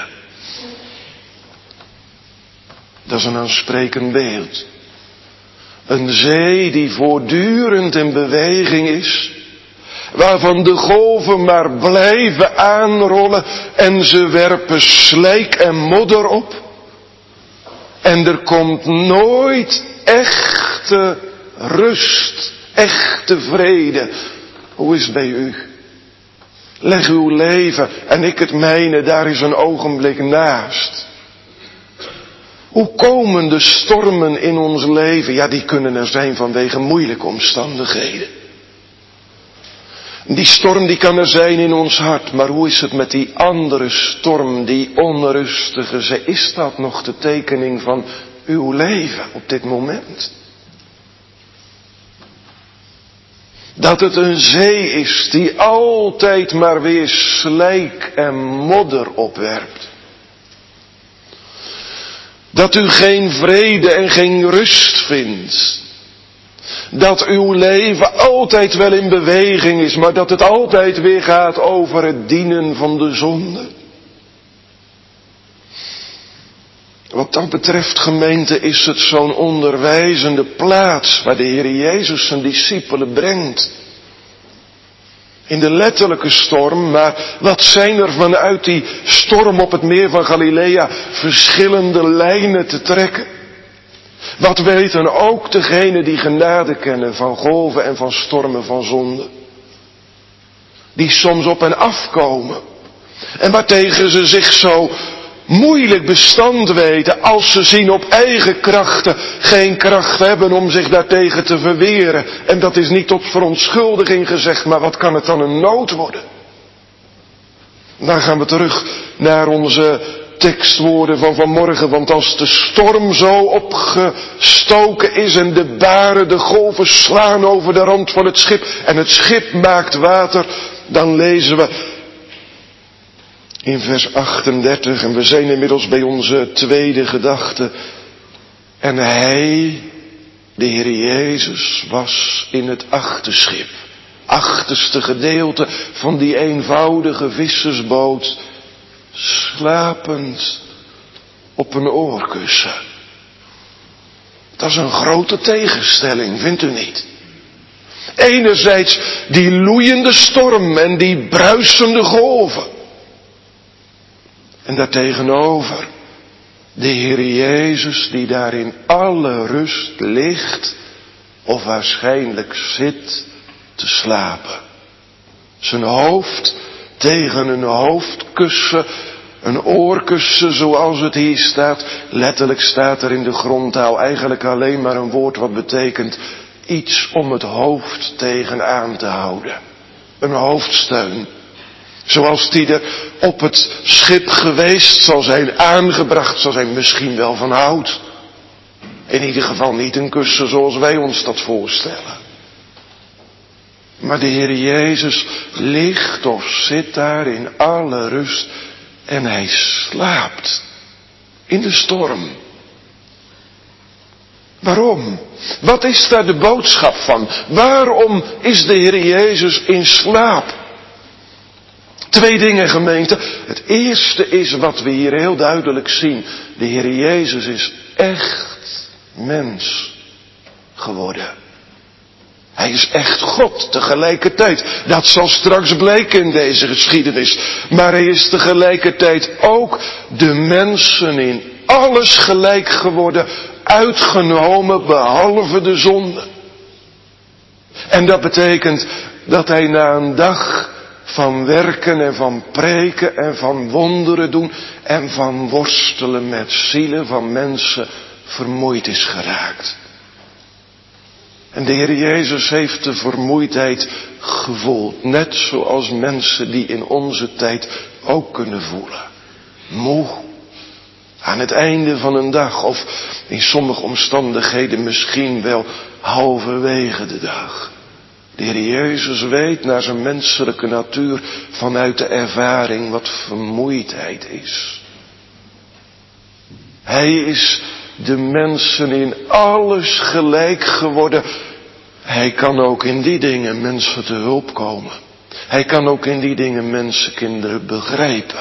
Dat is een aansprekend beeld. Een zee die voortdurend in beweging is, waarvan de golven maar blijven aanrollen en ze werpen slijk en modder op. En er komt nooit echte rust, echte vrede. Hoe is het bij u? Leg uw leven en ik het mijne daar is een ogenblik naast. Hoe komen de stormen in ons leven? Ja, die kunnen er zijn vanwege moeilijke omstandigheden. Die storm die kan er zijn in ons hart, maar hoe is het met die andere storm, die onrustige zee? Is dat nog de tekening van uw leven op dit moment? Dat het een zee is die altijd maar weer slijk en modder opwerpt. Dat u geen vrede en geen rust vindt. Dat uw leven altijd wel in beweging is, maar dat het altijd weer gaat over het dienen van de zonde. Wat dat betreft, gemeente, is het zo'n onderwijzende plaats waar de Heer Jezus zijn discipelen brengt. In de letterlijke storm, maar wat zijn er vanuit die storm op het meer van Galilea verschillende lijnen te trekken? Wat weten ook degenen die genade kennen van golven en van stormen van zonde? Die soms op en afkomen. En waartegen ze zich zo moeilijk bestand weten als ze zien op eigen krachten geen kracht hebben om zich daartegen te verweren. En dat is niet tot verontschuldiging gezegd, maar wat kan het dan een nood worden? Dan gaan we terug naar onze tekstwoorden van vanmorgen, want als de storm zo opgestoken is en de baren, de golven slaan over de rand van het schip en het schip maakt water, dan lezen we in vers achtendertig, en we zijn inmiddels bij onze tweede gedachte. En hij, de Heer Jezus, was in het achterschip. Achterste gedeelte van die eenvoudige vissersboot. Slapend op een oorkussen. Dat is een grote tegenstelling, vindt u niet? Enerzijds die loeiende storm en die bruisende golven. En daartegenover de Heer Jezus die daar in alle rust ligt of waarschijnlijk zit te slapen. Zijn hoofd tegen een hoofdkussen, een oorkussen zoals het hier staat. Letterlijk staat er in de grondtaal eigenlijk alleen maar een woord wat betekent iets om het hoofd tegenaan te houden. Een hoofdsteun. Zoals die er op het schip geweest zal zijn, aangebracht zal zijn, misschien wel van hout. In ieder geval niet een kussen zoals wij ons dat voorstellen. Maar de Heer Jezus ligt of zit daar in alle rust en hij slaapt in de storm. Waarom? Wat is daar de boodschap van? Waarom is de Heer Jezus in slaap? Twee dingen, gemeente. Het eerste is wat we hier heel duidelijk zien. De Heer Jezus is echt mens geworden. Hij is echt God tegelijkertijd. Dat zal straks blijken in deze geschiedenis. Maar hij is tegelijkertijd ook de mensen in alles gelijk geworden, uitgenomen behalve de zonde. En dat betekent dat hij na een dag van werken en van preken en van wonderen doen en van worstelen met zielen van mensen vermoeid is geraakt. En de Heer Jezus heeft de vermoeidheid gevoeld, net zoals mensen die in onze tijd ook kunnen voelen. Moe, aan het einde van een dag of in sommige omstandigheden misschien wel halverwege de dag. De Heer Jezus weet naar zijn menselijke natuur vanuit de ervaring wat vermoeidheid is. Hij is de mensen in alles gelijk geworden. Hij kan ook in die dingen mensen te hulp komen. Hij kan ook in die dingen mensenkinderen begrijpen.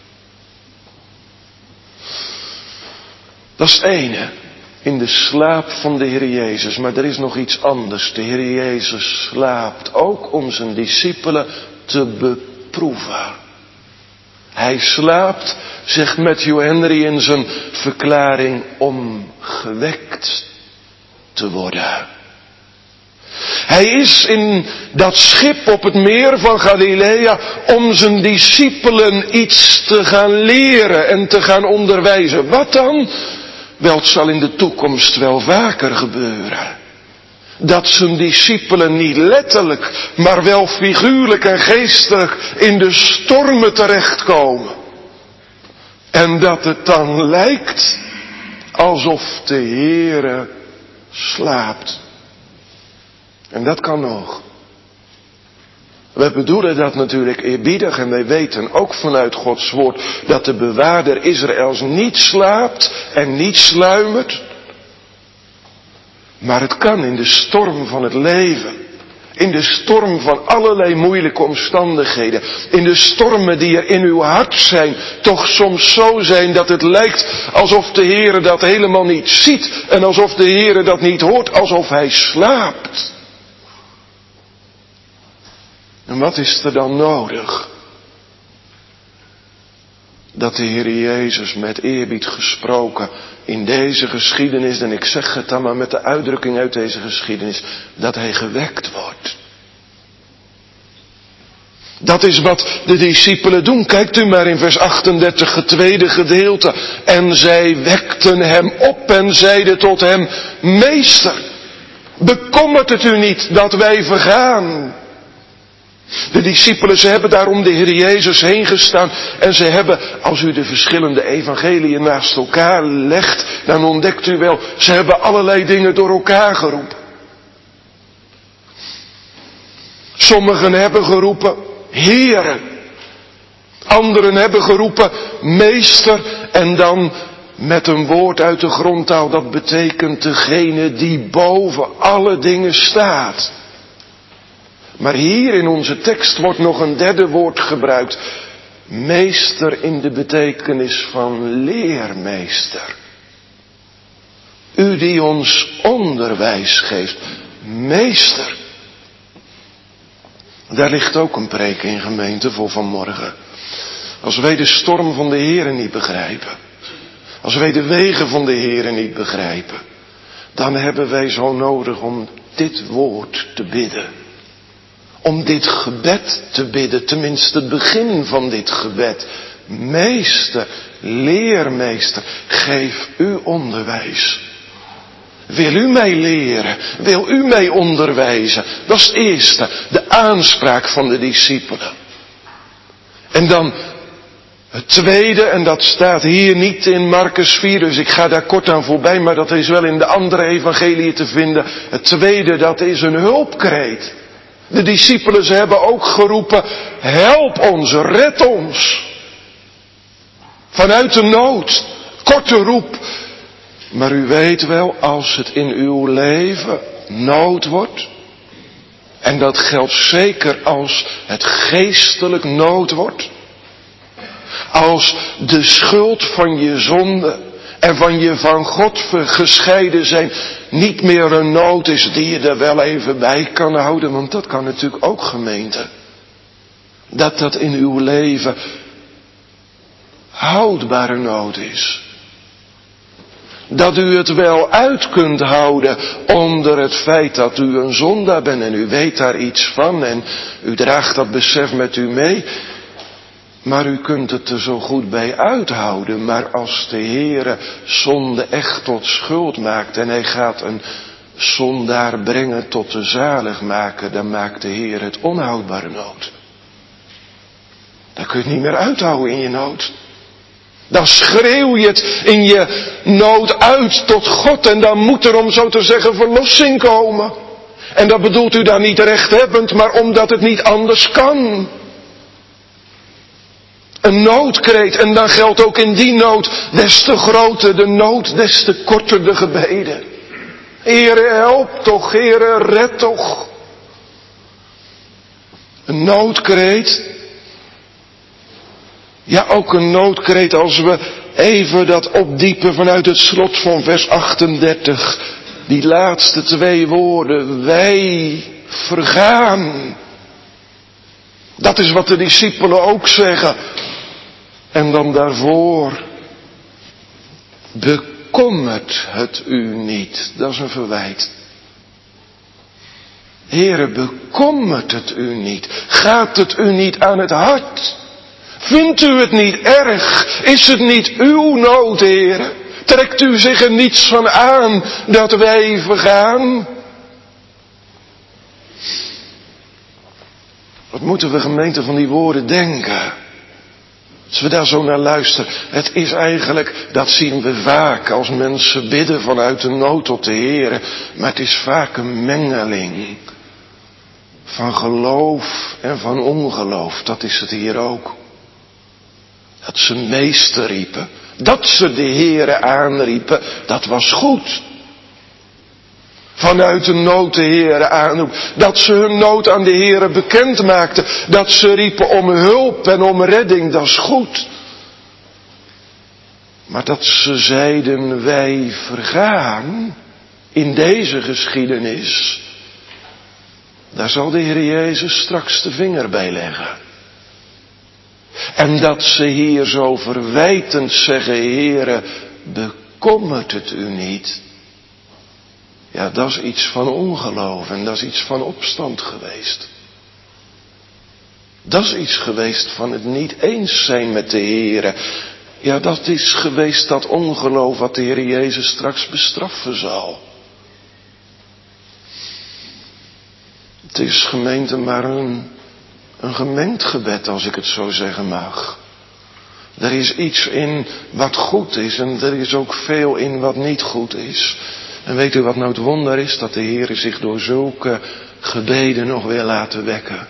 Dat is het ene. In de slaap van de Heer Jezus. Maar er is nog iets anders. De Heer Jezus slaapt ook om zijn discipelen te beproeven. Hij slaapt, zegt Matthew Henry in zijn verklaring, om gewekt te worden. Hij is in dat schip op het meer van Galilea om zijn discipelen iets te gaan leren en te gaan onderwijzen. Wat dan? Wel, het zal in de toekomst wel vaker gebeuren. Dat zijn discipelen niet letterlijk, maar wel figuurlijk en geestelijk in de stormen terechtkomen. En dat het dan lijkt alsof de Heere slaapt. En dat kan nog. We bedoelen dat natuurlijk eerbiedig en wij weten ook vanuit Gods woord dat de bewaarder Israëls niet slaapt en niet sluimert. Maar het kan in de storm van het leven, in de storm van allerlei moeilijke omstandigheden, in de stormen die er in uw hart zijn, toch soms zo zijn dat het lijkt alsof de Heere dat helemaal niet ziet en alsof de Heere dat niet hoort, alsof hij slaapt. En wat is er dan nodig? Dat de Heer Jezus met eerbied gesproken in deze geschiedenis, en ik zeg het dan maar met de uitdrukking uit deze geschiedenis, dat hij gewekt wordt. Dat is wat de discipelen doen. Kijkt u maar in vers achtendertig, het tweede gedeelte. En zij wekten hem op en zeiden tot hem, meester, bekommert het u niet dat wij vergaan? De discipelen, ze hebben daar om de Heer Jezus heen gestaan. En ze hebben, als u de verschillende evangeliën naast elkaar legt, dan ontdekt u wel, ze hebben allerlei dingen door elkaar geroepen. Sommigen hebben geroepen, Heere. Anderen hebben geroepen, meester. En dan met een woord uit de grondtaal, dat betekent degene die boven alle dingen staat. Maar hier in onze tekst wordt nog een derde woord gebruikt. Meester in de betekenis van leermeester. U die ons onderwijs geeft. Meester. Daar ligt ook een preek in, gemeente, voor vanmorgen. Als wij de storm van de Heere niet begrijpen. Als wij de wegen van de Heere niet begrijpen. Dan hebben wij zo nodig om dit woord te bidden. Om dit gebed te bidden, tenminste het begin van dit gebed. Meester, leermeester, geef u onderwijs. Wil u mij leren? Wil u mij onderwijzen? Dat is het eerste, de aanspraak van de discipelen. En dan het tweede, en dat staat hier niet in Marcus vier, dus ik ga daar kort aan voorbij, maar dat is wel in de andere evangeliën te vinden. Het tweede, dat is een hulpkreet. De discipelen, ze hebben ook geroepen, help ons, red ons. Vanuit de nood, korte roep. Maar u weet wel, als het in uw leven nood wordt, en dat geldt zeker als het geestelijk nood wordt, als de schuld van je zonde en van je van God gescheiden zijn niet meer een nood is die je er wel even bij kan houden, want dat kan natuurlijk ook, gemeente. Dat dat in uw leven houdbare nood is. Dat u het wel uit kunt houden onder het feit dat u een zondaar bent en u weet daar iets van en u draagt dat besef met u mee. Maar u kunt het er zo goed bij uithouden. Maar als de Heere zonde echt tot schuld maakt en hij gaat een zondaar brengen tot de zalig maken, dan maakt de Heer het onhoudbare nood. Dan kun je het niet meer uithouden in je nood. Dan schreeuw je het in je nood uit tot God en dan moet er, om zo te zeggen, verlossing komen. En dat bedoelt u dan niet rechthebbend, maar omdat het niet anders kan. Een noodkreet, en dan geldt ook in die nood, des te groter de nood, des te korter de gebeden. Heere, help toch, Heere, red toch. Een noodkreet. Ja, ook een noodkreet als we even dat opdiepen vanuit het slot van vers achtendertig. Die laatste twee woorden, wij vergaan. Dat is wat de discipelen ook zeggen. En dan daarvoor, bekommert het u niet. Dat is een verwijt. Heere, bekommert het u niet. Gaat het u niet aan het hart? Vindt u het niet erg? Is het niet uw nood, Heere? Trekt u zich er niets van aan dat wij vergaan? Wat moeten we, gemeente, van die woorden denken? Als we daar zo naar luisteren, het is eigenlijk, dat zien we vaak als mensen bidden vanuit de nood tot de Heere, maar het is vaak een mengeling van geloof en van ongeloof. Dat is het hier ook. Dat ze meester riepen, dat ze de Heere aanriepen, dat was goed. Vanuit de nood de Heere aanroep. Dat ze hun nood aan de Heere bekend maakten. Dat ze riepen om hulp en om redding, dat is goed. Maar dat ze zeiden, wij vergaan in deze geschiedenis. Daar zal de Heer Jezus straks de vinger bij leggen. En dat ze hier zo verwijtend zeggen, Heere, bekommert het u niet? Ja, dat is iets van ongeloof en dat is iets van opstand geweest. Dat is iets geweest van het niet eens zijn met de Heere. Ja, dat is geweest dat ongeloof wat de Heer Jezus straks bestraffen zal. Het is, gemeente, maar een, een gemengd gebed, als ik het zo zeggen mag. Er is iets in wat goed is en er is ook veel in wat niet goed is. En weet u wat nou het wonder is? Dat de Heer zich door zulke gebeden nog wil laten wekken.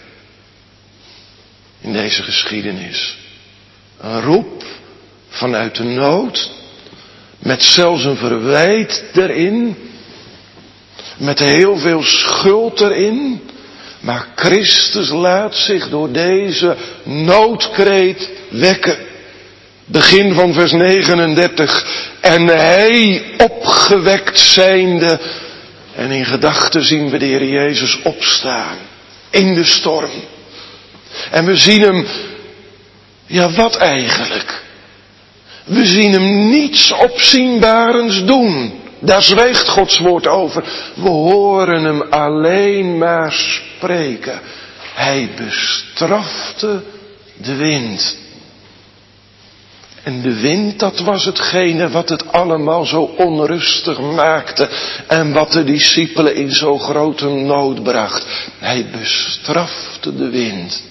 In deze geschiedenis. Een roep vanuit de nood. Met zelfs een verwijt erin. Met heel veel schuld erin. Maar Christus laat zich door deze noodkreet wekken. Begin van vers negenendertig. En hij opgewekt zijnde. En in gedachten zien we de Heer Jezus opstaan. In de storm. En we zien hem, ja wat eigenlijk? We zien hem niets opzienbarends doen. Daar zwijgt Gods woord over. We horen hem alleen maar spreken. Hij bestrafte de wind. En de wind, dat was hetgene wat het allemaal zo onrustig maakte. En wat de discipelen in zo grote nood bracht. Hij bestrafte de wind.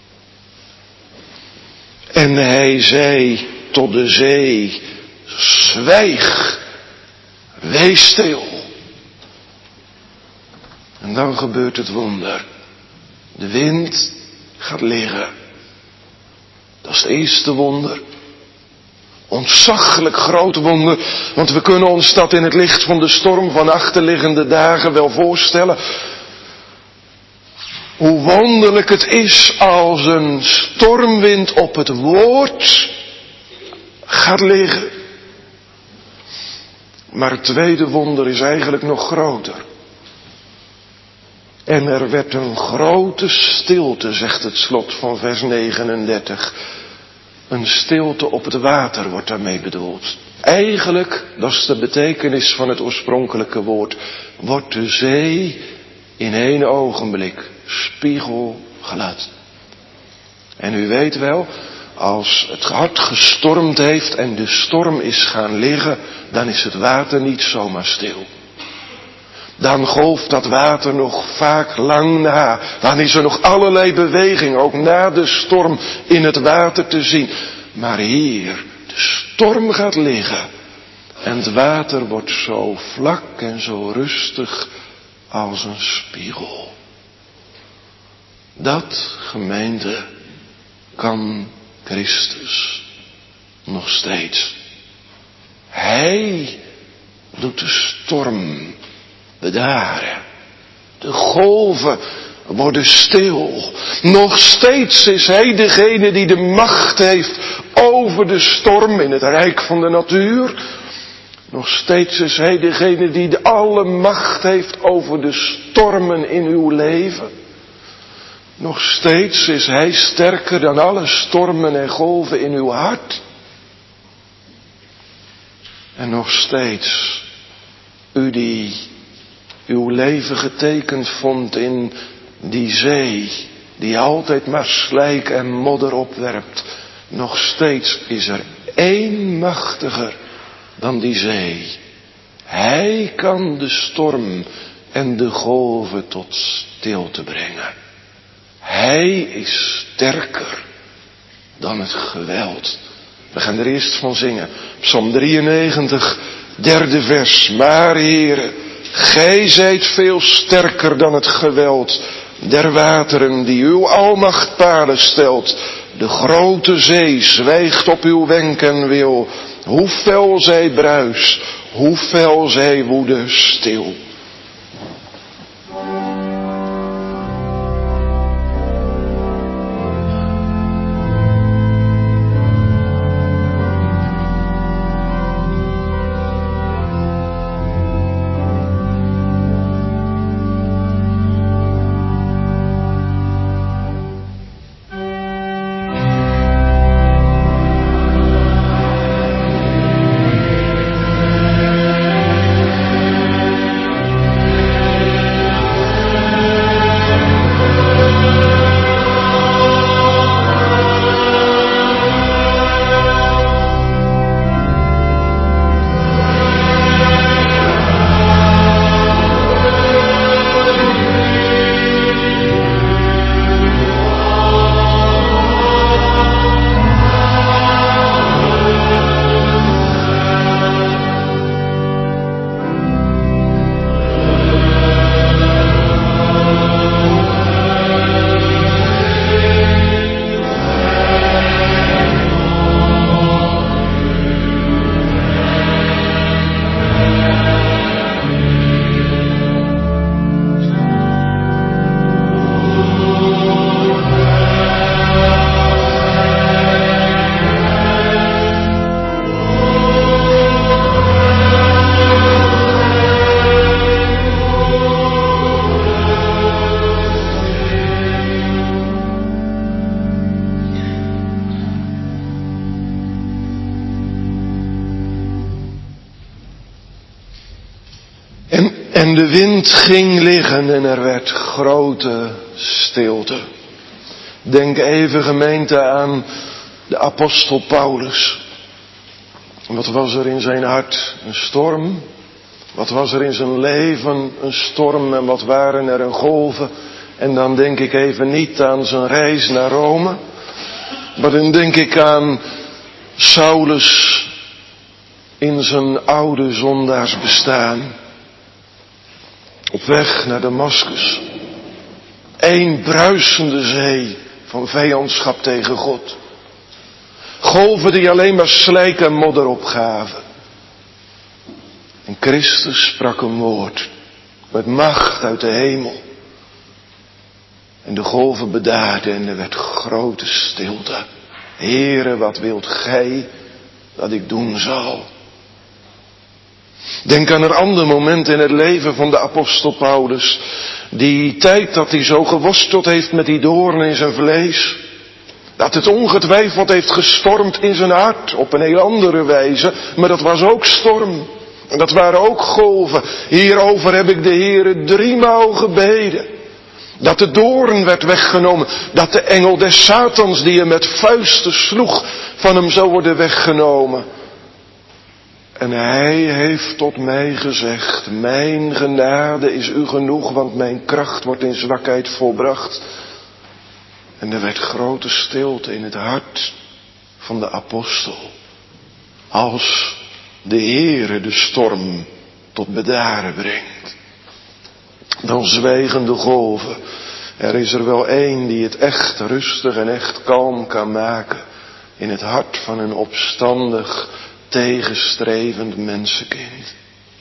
En hij zei tot de zee, zwijg, wees stil. En dan gebeurt het wonder. De wind gaat liggen. Dat is het eerste wonder. Ontzaglijk groot wonder, want we kunnen ons dat in het licht van de storm van achterliggende dagen wel voorstellen. Hoe wonderlijk het is als een stormwind op het woord gaat liggen. Maar het tweede wonder is eigenlijk nog groter. En er werd een grote stilte, zegt het slot van vers negenendertig. Een stilte op het water wordt daarmee bedoeld. Eigenlijk, dat is de betekenis van het oorspronkelijke woord, wordt de zee in één ogenblik spiegelglad. En u weet wel, als het hard gestormd heeft en de storm is gaan liggen, dan is het water niet zomaar stil. Dan golft dat water nog vaak lang na. Dan is er nog allerlei beweging, ook na de storm, in het water te zien. Maar hier, de storm gaat liggen. En het water wordt zo vlak en zo rustig als een spiegel. Dat, gemeente, kan Christus nog steeds. Hij doet de storm bedaren. De golven worden stil. Nog steeds is hij degene die de macht heeft over de storm in het rijk van de natuur. Nog steeds is hij degene die de alle macht heeft over de stormen in uw leven. Nog steeds is hij sterker dan alle stormen en golven in uw hart. En nog steeds, u die uw leven getekend vond in die zee, die altijd maar slijk en modder opwerpt. Nog steeds is er één machtiger dan die zee. Hij kan de storm en de golven tot stilte brengen. Hij is sterker dan het geweld. We gaan er eerst van zingen. Psalm drieënnegentig, derde vers. Maar Heere, gij zijt veel sterker dan het geweld der wateren die uw almacht palen stelt. De grote zee zwijgt op uw wenk en wil. Hoe fel zij bruis, hoe fel zij woede stil. En de wind ging liggen en er werd grote stilte. Denk even, gemeente, aan de apostel Paulus. Wat was er in zijn hart? Een storm. Wat was er in zijn leven? Een storm. En wat waren er een golven? En dan denk ik even niet aan zijn reis naar Rome. Maar dan denk ik aan Saulus in zijn oude zondaarsbestaan. Op weg naar Damaskus. Eén bruisende zee van vijandschap tegen God. Golven die alleen maar slijk en modder opgaven. En Christus sprak een woord met macht uit de hemel. En de golven bedaarden en er werd grote stilte. Heere, wat wilt gij dat ik doen zal? Denk aan een ander moment in het leven van de apostel Paulus. Die tijd dat hij zo geworsteld heeft met die doornen in zijn vlees. Dat het ongetwijfeld heeft gestormd in zijn hart op een heel andere wijze. Maar dat was ook storm. En dat waren ook golven. Hierover heb ik de Heere driemaal gebeden. Dat de doorn werd weggenomen. Dat de engel des Satans die hem met vuisten sloeg van hem zou worden weggenomen. En hij heeft tot mij gezegd, mijn genade is u genoeg, want mijn kracht wordt in zwakheid volbracht. En er werd grote stilte in het hart van de apostel. Als de Heere de storm tot bedaren brengt. Dan zwijgen de golven. Er is er wel één die het echt rustig en echt kalm kan maken. In het hart van een opstandig, tegenstrevend mensenkind.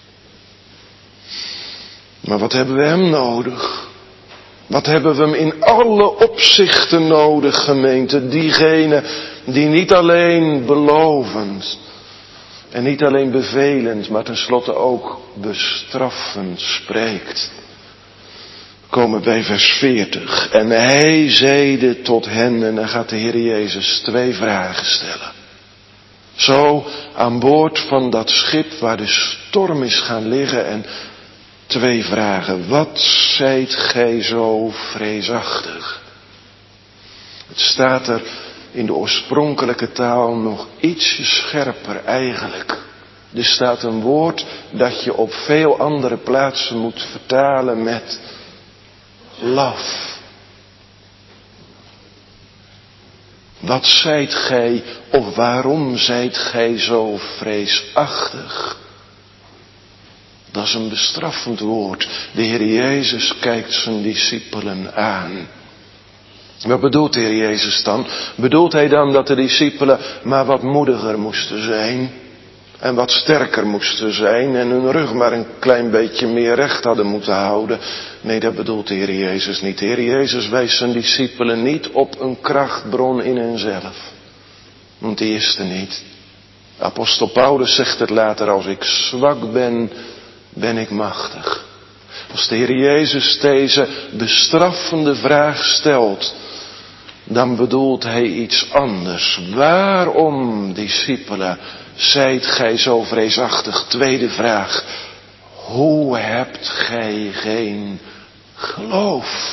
Maar wat hebben we hem nodig? Wat hebben we hem in alle opzichten nodig, gemeente? Diegene die niet alleen belovend en niet alleen bevelend, maar tenslotte ook bestraffend spreekt. We komen bij vers veertig. En hij zeide tot hen, en dan gaat de Heer Jezus twee vragen stellen. Zo aan boord van dat schip waar de storm is gaan liggen en twee vragen. Wat zijt gij zo vreesachtig? Het staat er in de oorspronkelijke taal nog ietsje scherper eigenlijk. Er staat een woord dat je op veel andere plaatsen moet vertalen met laf. Wat zijt gij of waarom zijt gij zo vreesachtig? Dat is een bestraffend woord. De Heer Jezus kijkt zijn discipelen aan. Wat bedoelt de Heer Jezus dan? Bedoelt hij dan dat de discipelen maar wat moediger moesten zijn? En wat sterker moesten zijn en hun rug maar een klein beetje meer recht hadden moeten houden? Nee, dat bedoelt de Heer Jezus niet. De Heer Jezus wijst zijn discipelen niet op een krachtbron in henzelf. Want die is er niet. Apostel Paulus zegt het later, als ik zwak ben, ben ik machtig. Als de Heer Jezus deze bestraffende vraag stelt, dan bedoelt hij iets anders. Waarom, discipelen, zijt gij zo vreesachtig? Tweede vraag. Hoe hebt gij geen geloof?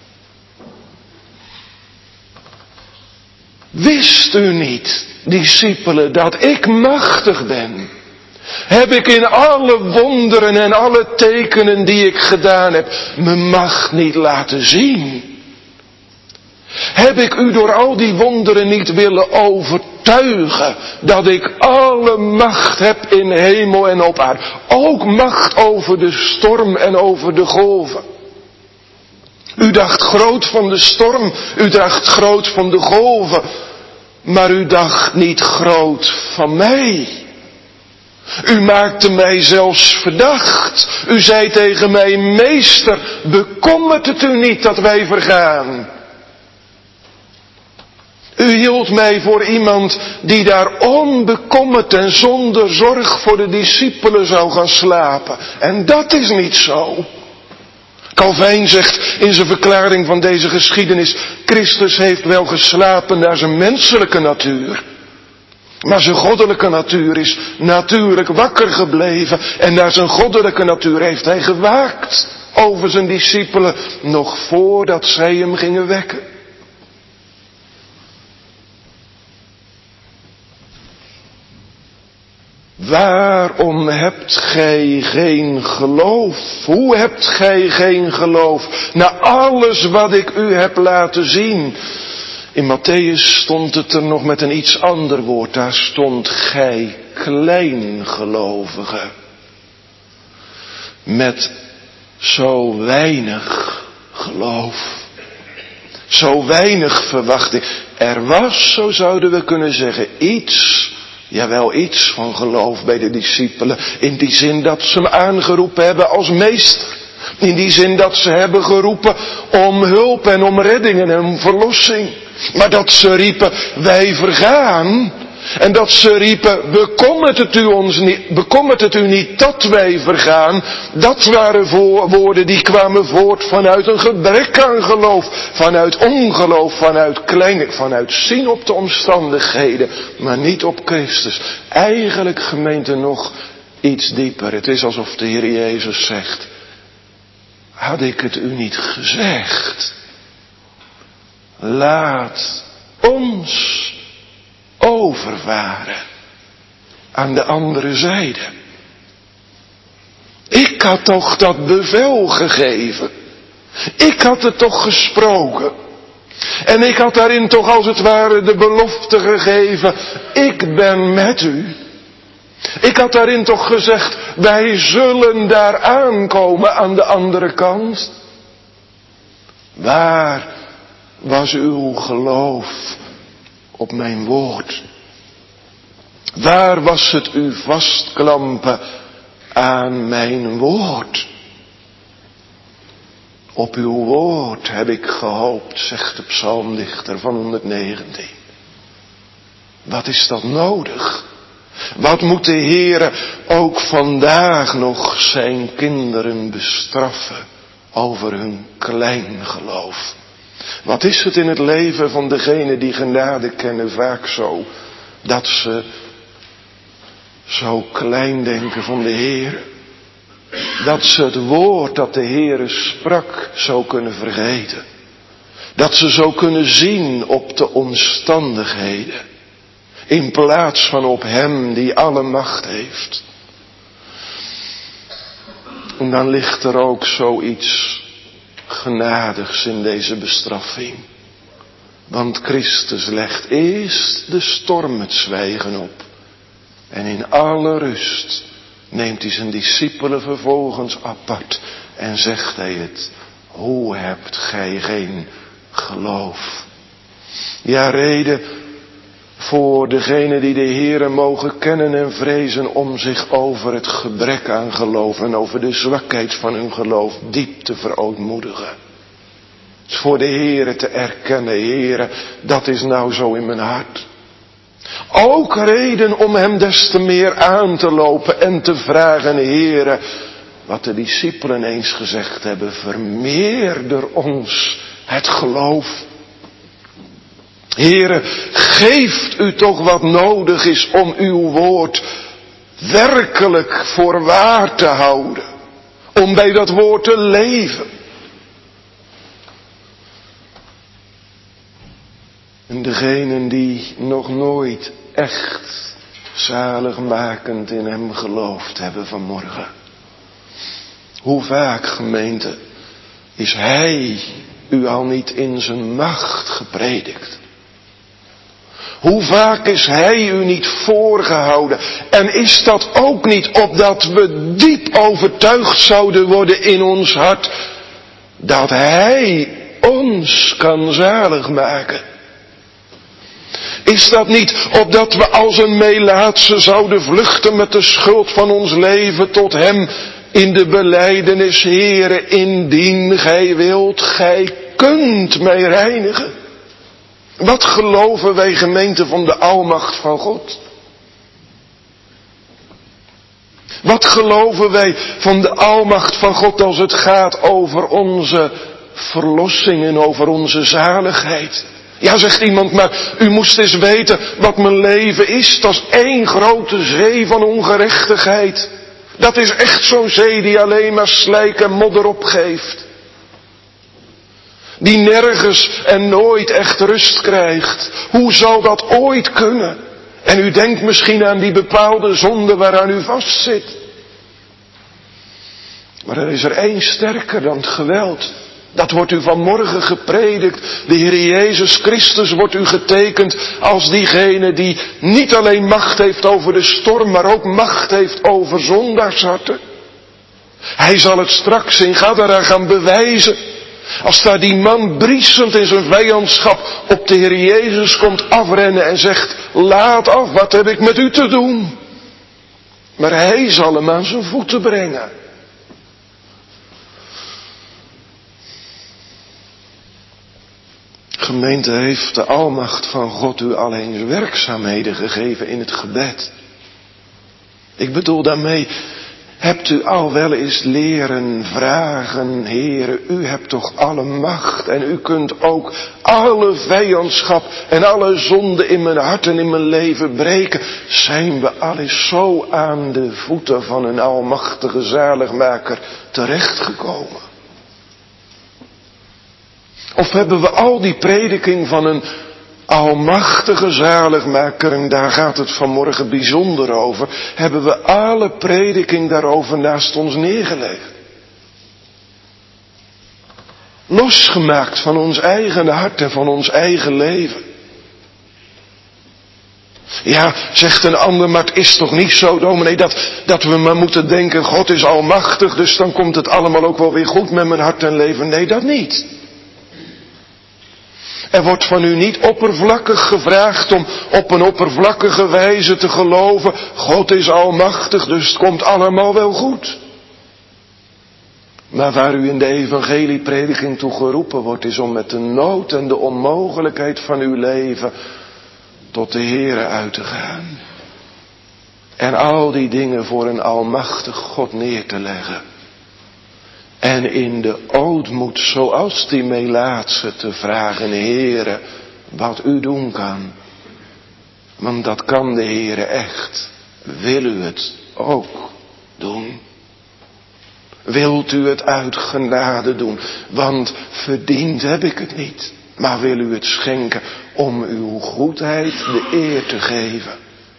Wist u niet, discipelen, dat ik machtig ben? Heb ik in alle wonderen en alle tekenen die ik gedaan heb, mijn macht niet laten zien? Heb ik u door al die wonderen niet willen overtuigen dat ik alle macht heb in hemel en op aarde? Ook macht over de storm en over de golven. U dacht groot van de storm, u dacht groot van de golven, maar u dacht niet groot van mij. U maakte mij zelfs verdacht. U zei tegen mij, meester, bekommert het u niet dat wij vergaan? U hield mij voor iemand die daar onbekommerd en zonder zorg voor de discipelen zou gaan slapen. En dat is niet zo. Calvijn zegt in zijn verklaring van deze geschiedenis, Christus heeft wel geslapen naar zijn menselijke natuur. Maar zijn goddelijke natuur is natuurlijk wakker gebleven. En naar zijn goddelijke natuur heeft hij gewaakt over zijn discipelen nog voordat zij hem gingen wekken. Waarom hebt gij geen geloof? Hoe hebt gij geen geloof? Na alles wat ik u heb laten zien. In Matthäus stond het er nog met een iets ander woord. Daar stond gij kleingelovigen. Met zo weinig geloof. Zo weinig verwachting. Er was, zo zouden we kunnen zeggen, iets... Jawel, iets van geloof bij de discipelen. In die zin dat ze hem aangeroepen hebben als meester. In die zin dat ze hebben geroepen om hulp en om redding en om verlossing. Maar dat ze riepen, wij vergaan. En dat ze riepen, bekommert het u ons niet, bekommert het u niet dat wij vergaan. Dat waren woorden die kwamen voort vanuit een gebrek aan geloof. Vanuit ongeloof, vanuit klein, vanuit zien op de omstandigheden. Maar niet op Christus. Eigenlijk, gemeente, nog iets dieper. Het is alsof de Heer Jezus zegt, had ik het u niet gezegd? Laat ons overvaren aan de andere zijde. Ik had toch dat bevel gegeven. Ik had het toch gesproken. En ik had daarin toch als het ware de belofte gegeven, ik ben met u. Ik had daarin toch gezegd, wij zullen daar aankomen aan de andere kant. Waar was uw geloof op mijn woord? Waar was het u vastklampen aan mijn woord? Op uw woord heb ik gehoopt, zegt de psalmdichter van honderdnegentien. Wat is dat nodig? Wat moet de Heere ook vandaag nog zijn kinderen bestraffen over hun klein geloof? Wat is het in het leven van degenen die genade kennen vaak zo, dat ze zo klein denken van de Heere? Dat ze het woord dat de Heere sprak zo kunnen vergeten. Dat ze zo kunnen zien op de omstandigheden. In plaats van op Hem die alle macht heeft. En dan ligt er ook zoiets genadigs in deze bestraffing. Want Christus legt eerst de storm het zwijgen op. En in alle rust neemt hij zijn discipelen vervolgens apart. En zegt hij het. Hoe hebt gij geen geloof? Ja, reden voor degenen die de Heere mogen kennen en vrezen om zich over het gebrek aan geloof en over de zwakheid van hun geloof diep te verootmoedigen. Het is voor de Heere te erkennen, Heere, dat is nou zo in mijn hart. Ook reden om hem des te meer aan te lopen en te vragen, Heere, wat de discipelen eens gezegd hebben, vermeerder ons het geloof. Heere, geeft u toch wat nodig is om uw woord werkelijk voor waar te houden. Om bij dat woord te leven. En degenen die nog nooit echt zaligmakend in hem geloofd hebben vanmorgen. Hoe vaak, gemeente, is hij u al niet in zijn macht gepredikt? Hoe vaak is hij u niet voorgehouden? En is dat ook niet opdat we diep overtuigd zouden worden in ons hart, dat hij ons kan zalig maken? Is dat niet opdat we als een melaatse zouden vluchten met de schuld van ons leven tot hem in de belijdenis, Heere, indien gij wilt, gij kunt mij reinigen? Wat geloven wij, gemeente, van de almacht van God? Wat geloven wij van de almacht van God als het gaat over onze verlossing en over onze zaligheid? Ja, zegt iemand, maar u moest eens weten wat mijn leven is. Dat is één grote zee van ongerechtigheid. Dat is echt zo'n zee die alleen maar slijk en modder opgeeft. Die nergens en nooit echt rust krijgt. Hoe zou dat ooit kunnen? En u denkt misschien aan die bepaalde zonde waaraan u vastzit. Maar er is er één sterker dan het geweld. Dat wordt u vanmorgen gepredikt. De Heer Jezus Christus wordt u getekend als diegene die niet alleen macht heeft over de storm, maar ook macht heeft over zondaarsharten. Hij zal het straks in Gadara gaan bewijzen. Als daar die man briesend in zijn vijandschap op de Heer Jezus komt afrennen en zegt, laat af, wat heb ik met u te doen? Maar hij zal hem aan zijn voeten brengen. Gemeente, heeft de almacht van God u al eens werkzaamheden gegeven in het gebed? Ik bedoel daarmee, hebt u al wel eens leren vragen, Heere, u hebt toch alle macht en u kunt ook alle vijandschap en alle zonde in mijn hart en in mijn leven breken. Zijn we al eens zo aan de voeten van een almachtige zaligmaker terechtgekomen? Of hebben we al die prediking van een almachtige zaligmaker, en daar gaat het vanmorgen bijzonder over, hebben we alle prediking daarover naast ons neergelegd? Losgemaakt van ons eigen hart en van ons eigen leven. Ja, zegt een ander, maar het is toch niet zo, dominee, dat, dat we maar moeten denken, God is almachtig, dus dan komt het allemaal ook wel weer goed met mijn hart en leven. Nee, dat niet. Er wordt van u niet oppervlakkig gevraagd om op een oppervlakkige wijze te geloven, God is almachtig, dus het komt allemaal wel goed. Maar waar u in de evangelieprediking toe geroepen wordt, is om met de nood en de onmogelijkheid van uw leven tot de Heere uit te gaan. En al die dingen voor een almachtig God neer te leggen. En in de ootmoed, zoals die Melaatse, te vragen, Heere, wat u doen kan. Want dat kan de Heere echt. Wil u het ook doen? Wilt u het uit genade doen? Want verdiend heb ik het niet. Maar wil u het schenken om uw goedheid de eer te geven?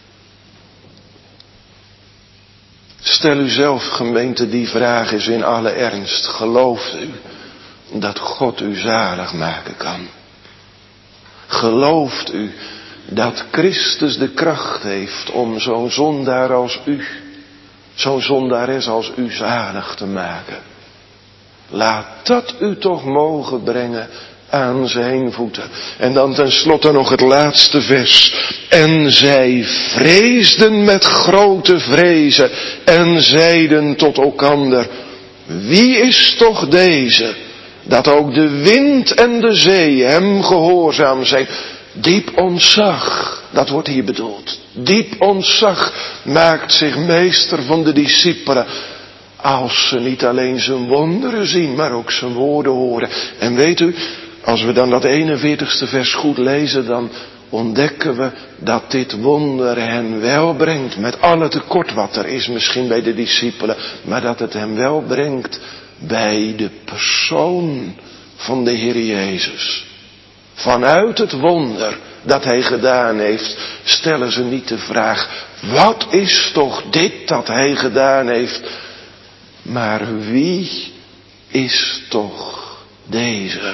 Stel u zelf, gemeente, die vraag eens in alle ernst. Gelooft u dat God u zalig maken kan? Gelooft u dat Christus de kracht heeft om zo'n zondaar als u, zo'n zondares als u zalig te maken? Laat dat u toch mogen brengen aan zijn voeten. En dan tenslotte nog het laatste vers. En zij vreesden met grote vrezen en zeiden tot elkander, wie is toch deze, dat ook de wind en de zee hem gehoorzaam zijn? Diep ontzag, dat wordt hier bedoeld. Diep ontzag maakt zich meester van de discipelen, als ze niet alleen zijn wonderen zien, maar ook zijn woorden horen. En weet u, als we dan dat eenenveertigste vers goed lezen, dan ontdekken we dat dit wonder hen wel brengt, met alle tekort wat er is misschien bij de discipelen, maar dat het hen wel brengt bij de persoon van de Heer Jezus. Vanuit het wonder dat hij gedaan heeft, stellen ze niet de vraag, wat is toch dit dat hij gedaan heeft, maar wie is toch deze?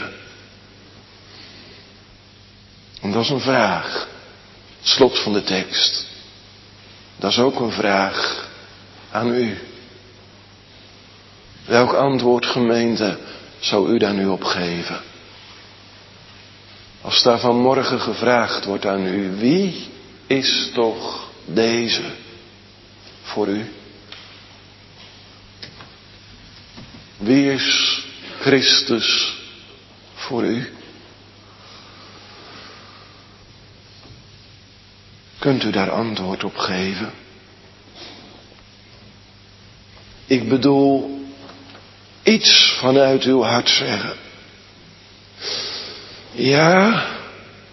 En dat is een vraag. Het slot van de tekst. Dat is ook een vraag aan u. Welk antwoord, gemeente, zou u daar nu op geven? Als daar vanmorgen gevraagd wordt aan u, wie is toch deze voor u? Wie is Christus voor u? Kunt u daar antwoord op geven? Ik bedoel, iets vanuit uw hart zeggen. Ja,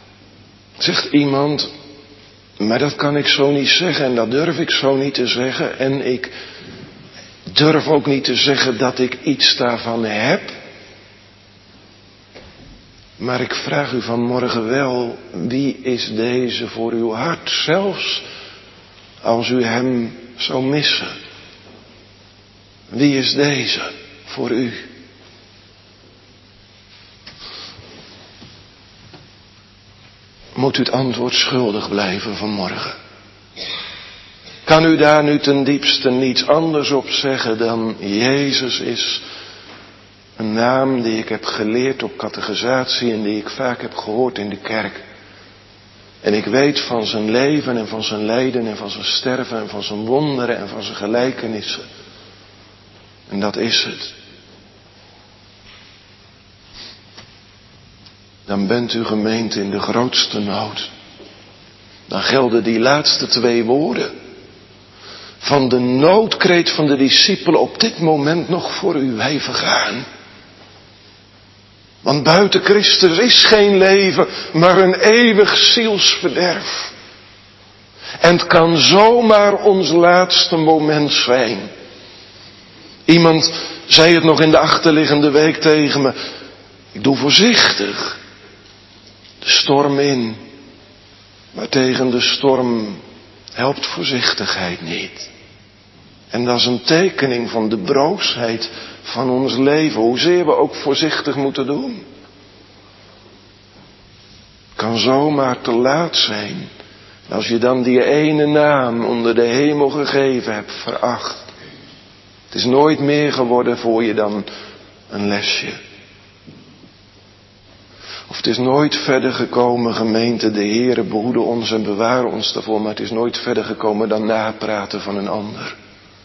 Zegt iemand, maar dat kan ik zo niet zeggen en dat durf ik zo niet te zeggen. En ik durf ook niet te zeggen dat ik iets daarvan heb. Maar ik vraag u vanmorgen wel, wie is deze voor uw hart? Zelfs als u hem zou missen. Wie is deze voor u? Moet u het antwoord schuldig blijven vanmorgen? Kan u daar nu ten diepste niets anders op zeggen dan Jezus is een naam die ik heb geleerd op catechisatie en die ik vaak heb gehoord in de kerk. En ik weet van zijn leven en van zijn lijden en van zijn sterven en van zijn wonderen en van zijn gelijkenissen. En dat is het. Dan bent u gemeente in de grootste nood. Dan gelden die laatste twee woorden van de noodkreet van de discipelen op dit moment nog voor u. Wij vergaan. Want buiten Christus is geen leven, maar een eeuwig zielsverderf. En het kan zomaar ons laatste moment zijn. Iemand zei het nog in de achterliggende week tegen me. Ik doe voorzichtig de storm in. Maar tegen de storm helpt voorzichtigheid niet. En dat is een tekening van de broosheid van ons leven. Hoezeer we ook voorzichtig moeten doen. Het kan zomaar te laat zijn. Als je dan die ene naam onder de hemel gegeven hebt veracht. Het is nooit meer geworden voor je dan een lesje. Of het is nooit verder gekomen, gemeente, de Heere behoede ons en beware ons daarvoor. Maar het is nooit verder gekomen dan napraten van een ander.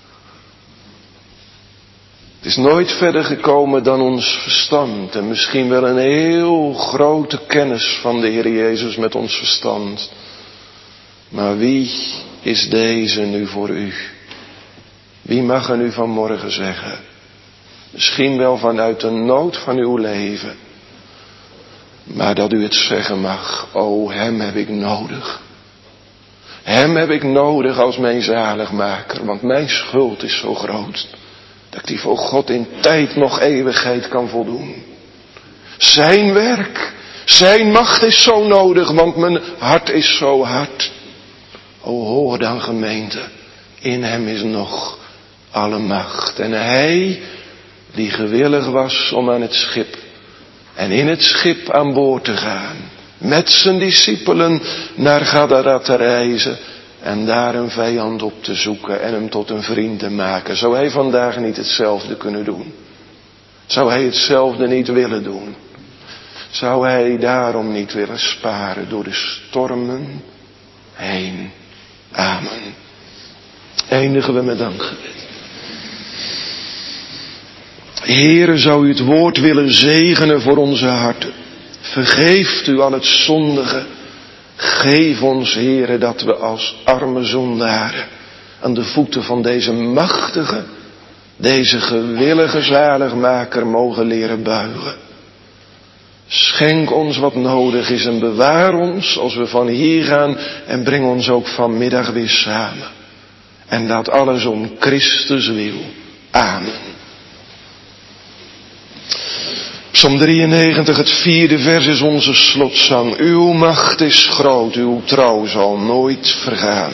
Het is nooit verder gekomen dan ons verstand. En misschien wel een heel grote kennis van de Heer Jezus met ons verstand. Maar wie is deze nu voor u? Wie mag er nu vanmorgen zeggen? Misschien wel vanuit de nood van uw leven. Maar dat u het zeggen mag. O, hem heb ik nodig. Hem heb ik nodig als mijn zaligmaker. Want mijn schuld is zo groot. Dat ik die voor God in tijd nog eeuwigheid kan voldoen. Zijn werk. Zijn macht is zo nodig. Want mijn hart is zo hard. O, hoor dan gemeente. In hem is nog alle macht. En hij die gewillig was om aan het schip. En in het schip aan boord te gaan. Met zijn discipelen naar Gadara te reizen. En daar een vijand op te zoeken en hem tot een vriend te maken. Zou hij vandaag niet hetzelfde kunnen doen? Zou hij hetzelfde niet willen doen? Zou hij daarom niet willen sparen door de stormen heen? Amen. Eindigen we met dankgebed. Heere, zou u het woord willen zegenen voor onze harten. Vergeeft u al het zondige. Geef ons, Heere, dat we als arme zondaren aan de voeten van deze machtige, deze gewillige zaligmaker mogen leren buigen. Schenk ons wat nodig is en bewaar ons als we van hier gaan en breng ons ook vanmiddag weer samen. En dat alles om Christus wil. Amen. Psalm drieënnegentig, het vierde vers is onze slotzang. Uw macht is groot, uw trouw zal nooit vergaan.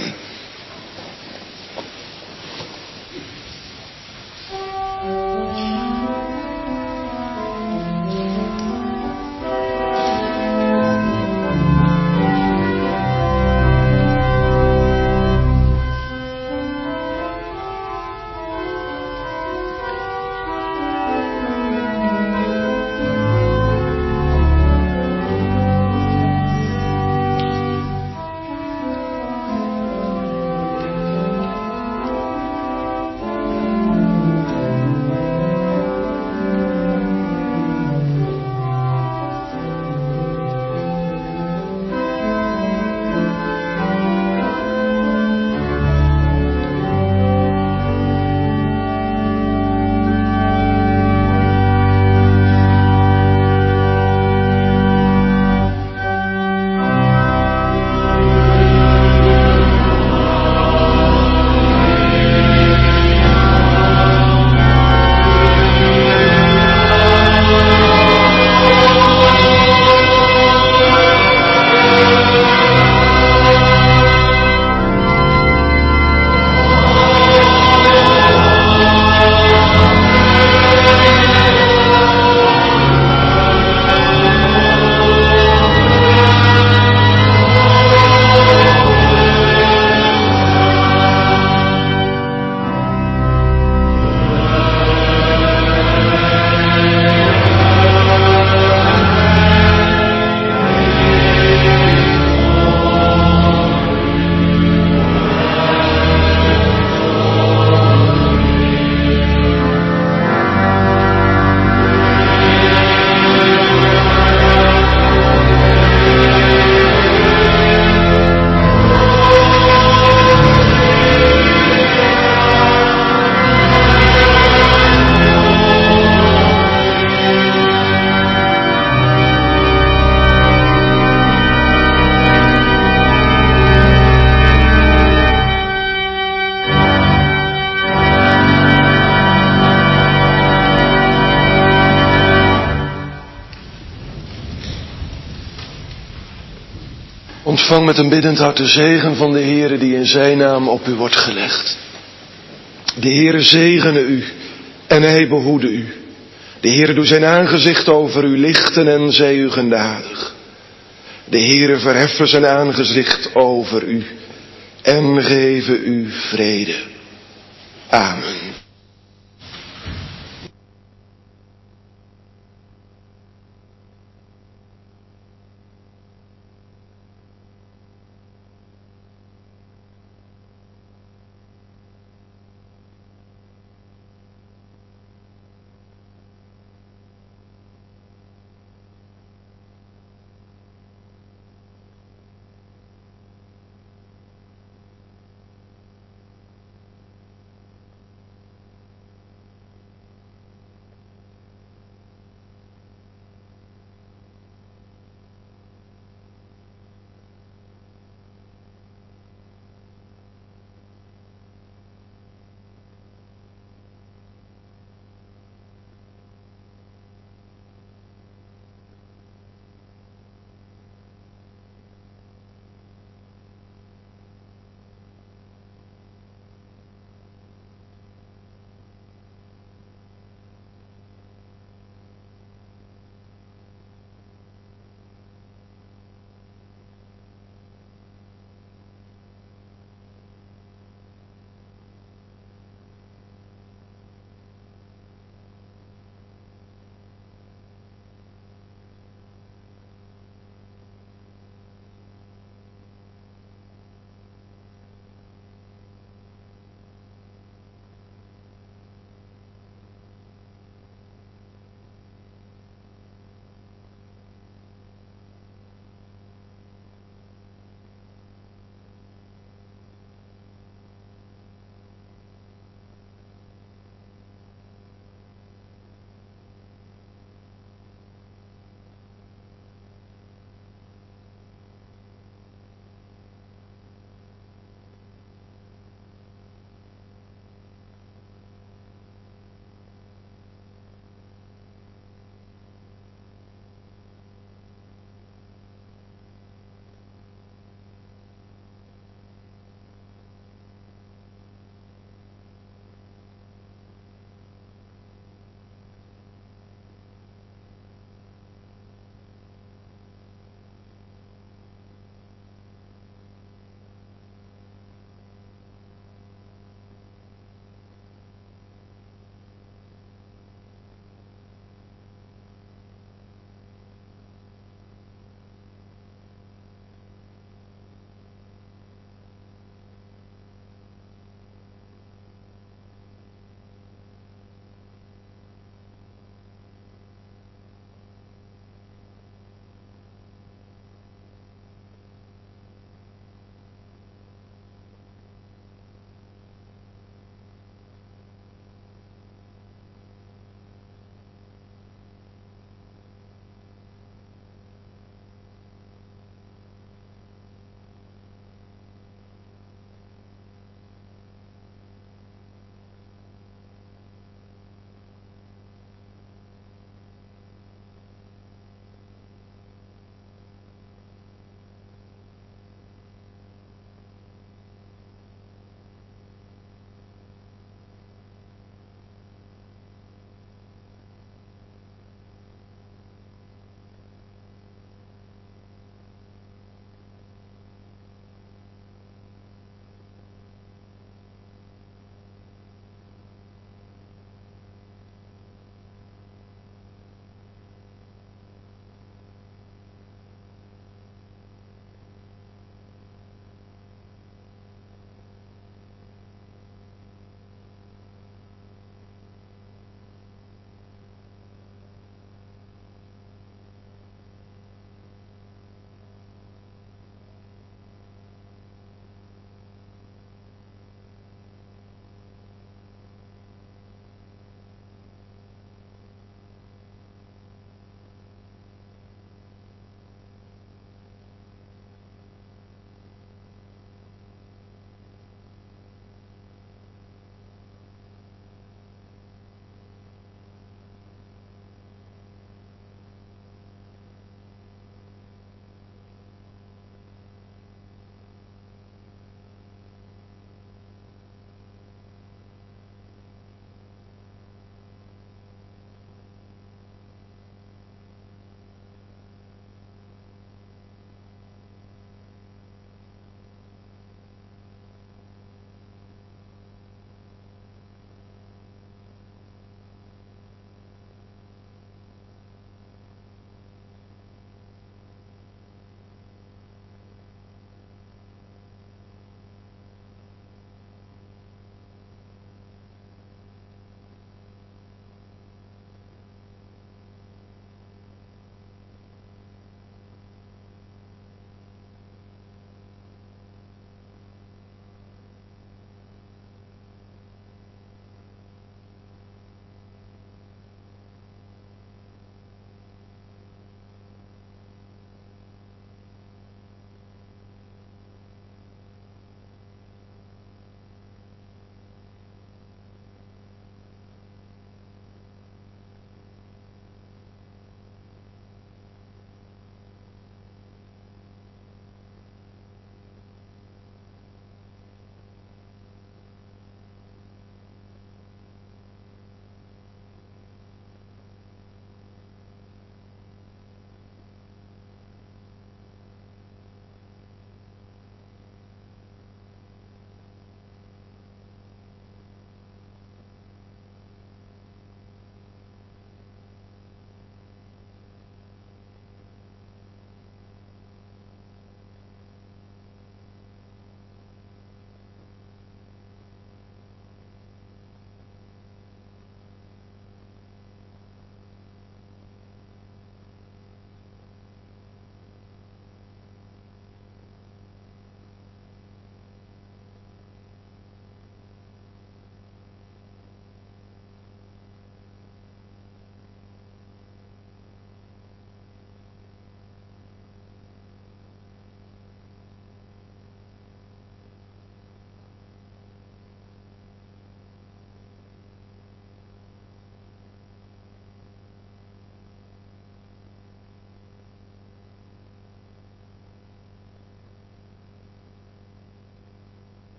ontvang met een biddend hart de zegen van de Heere die in zijn naam op u wordt gelegd. De Heere zegene u en hij behoede u. De Heere doe zijn aangezicht over u lichten en zij u genadig. De Heere verheffen zijn aangezicht over u en geven u vrede. Amen.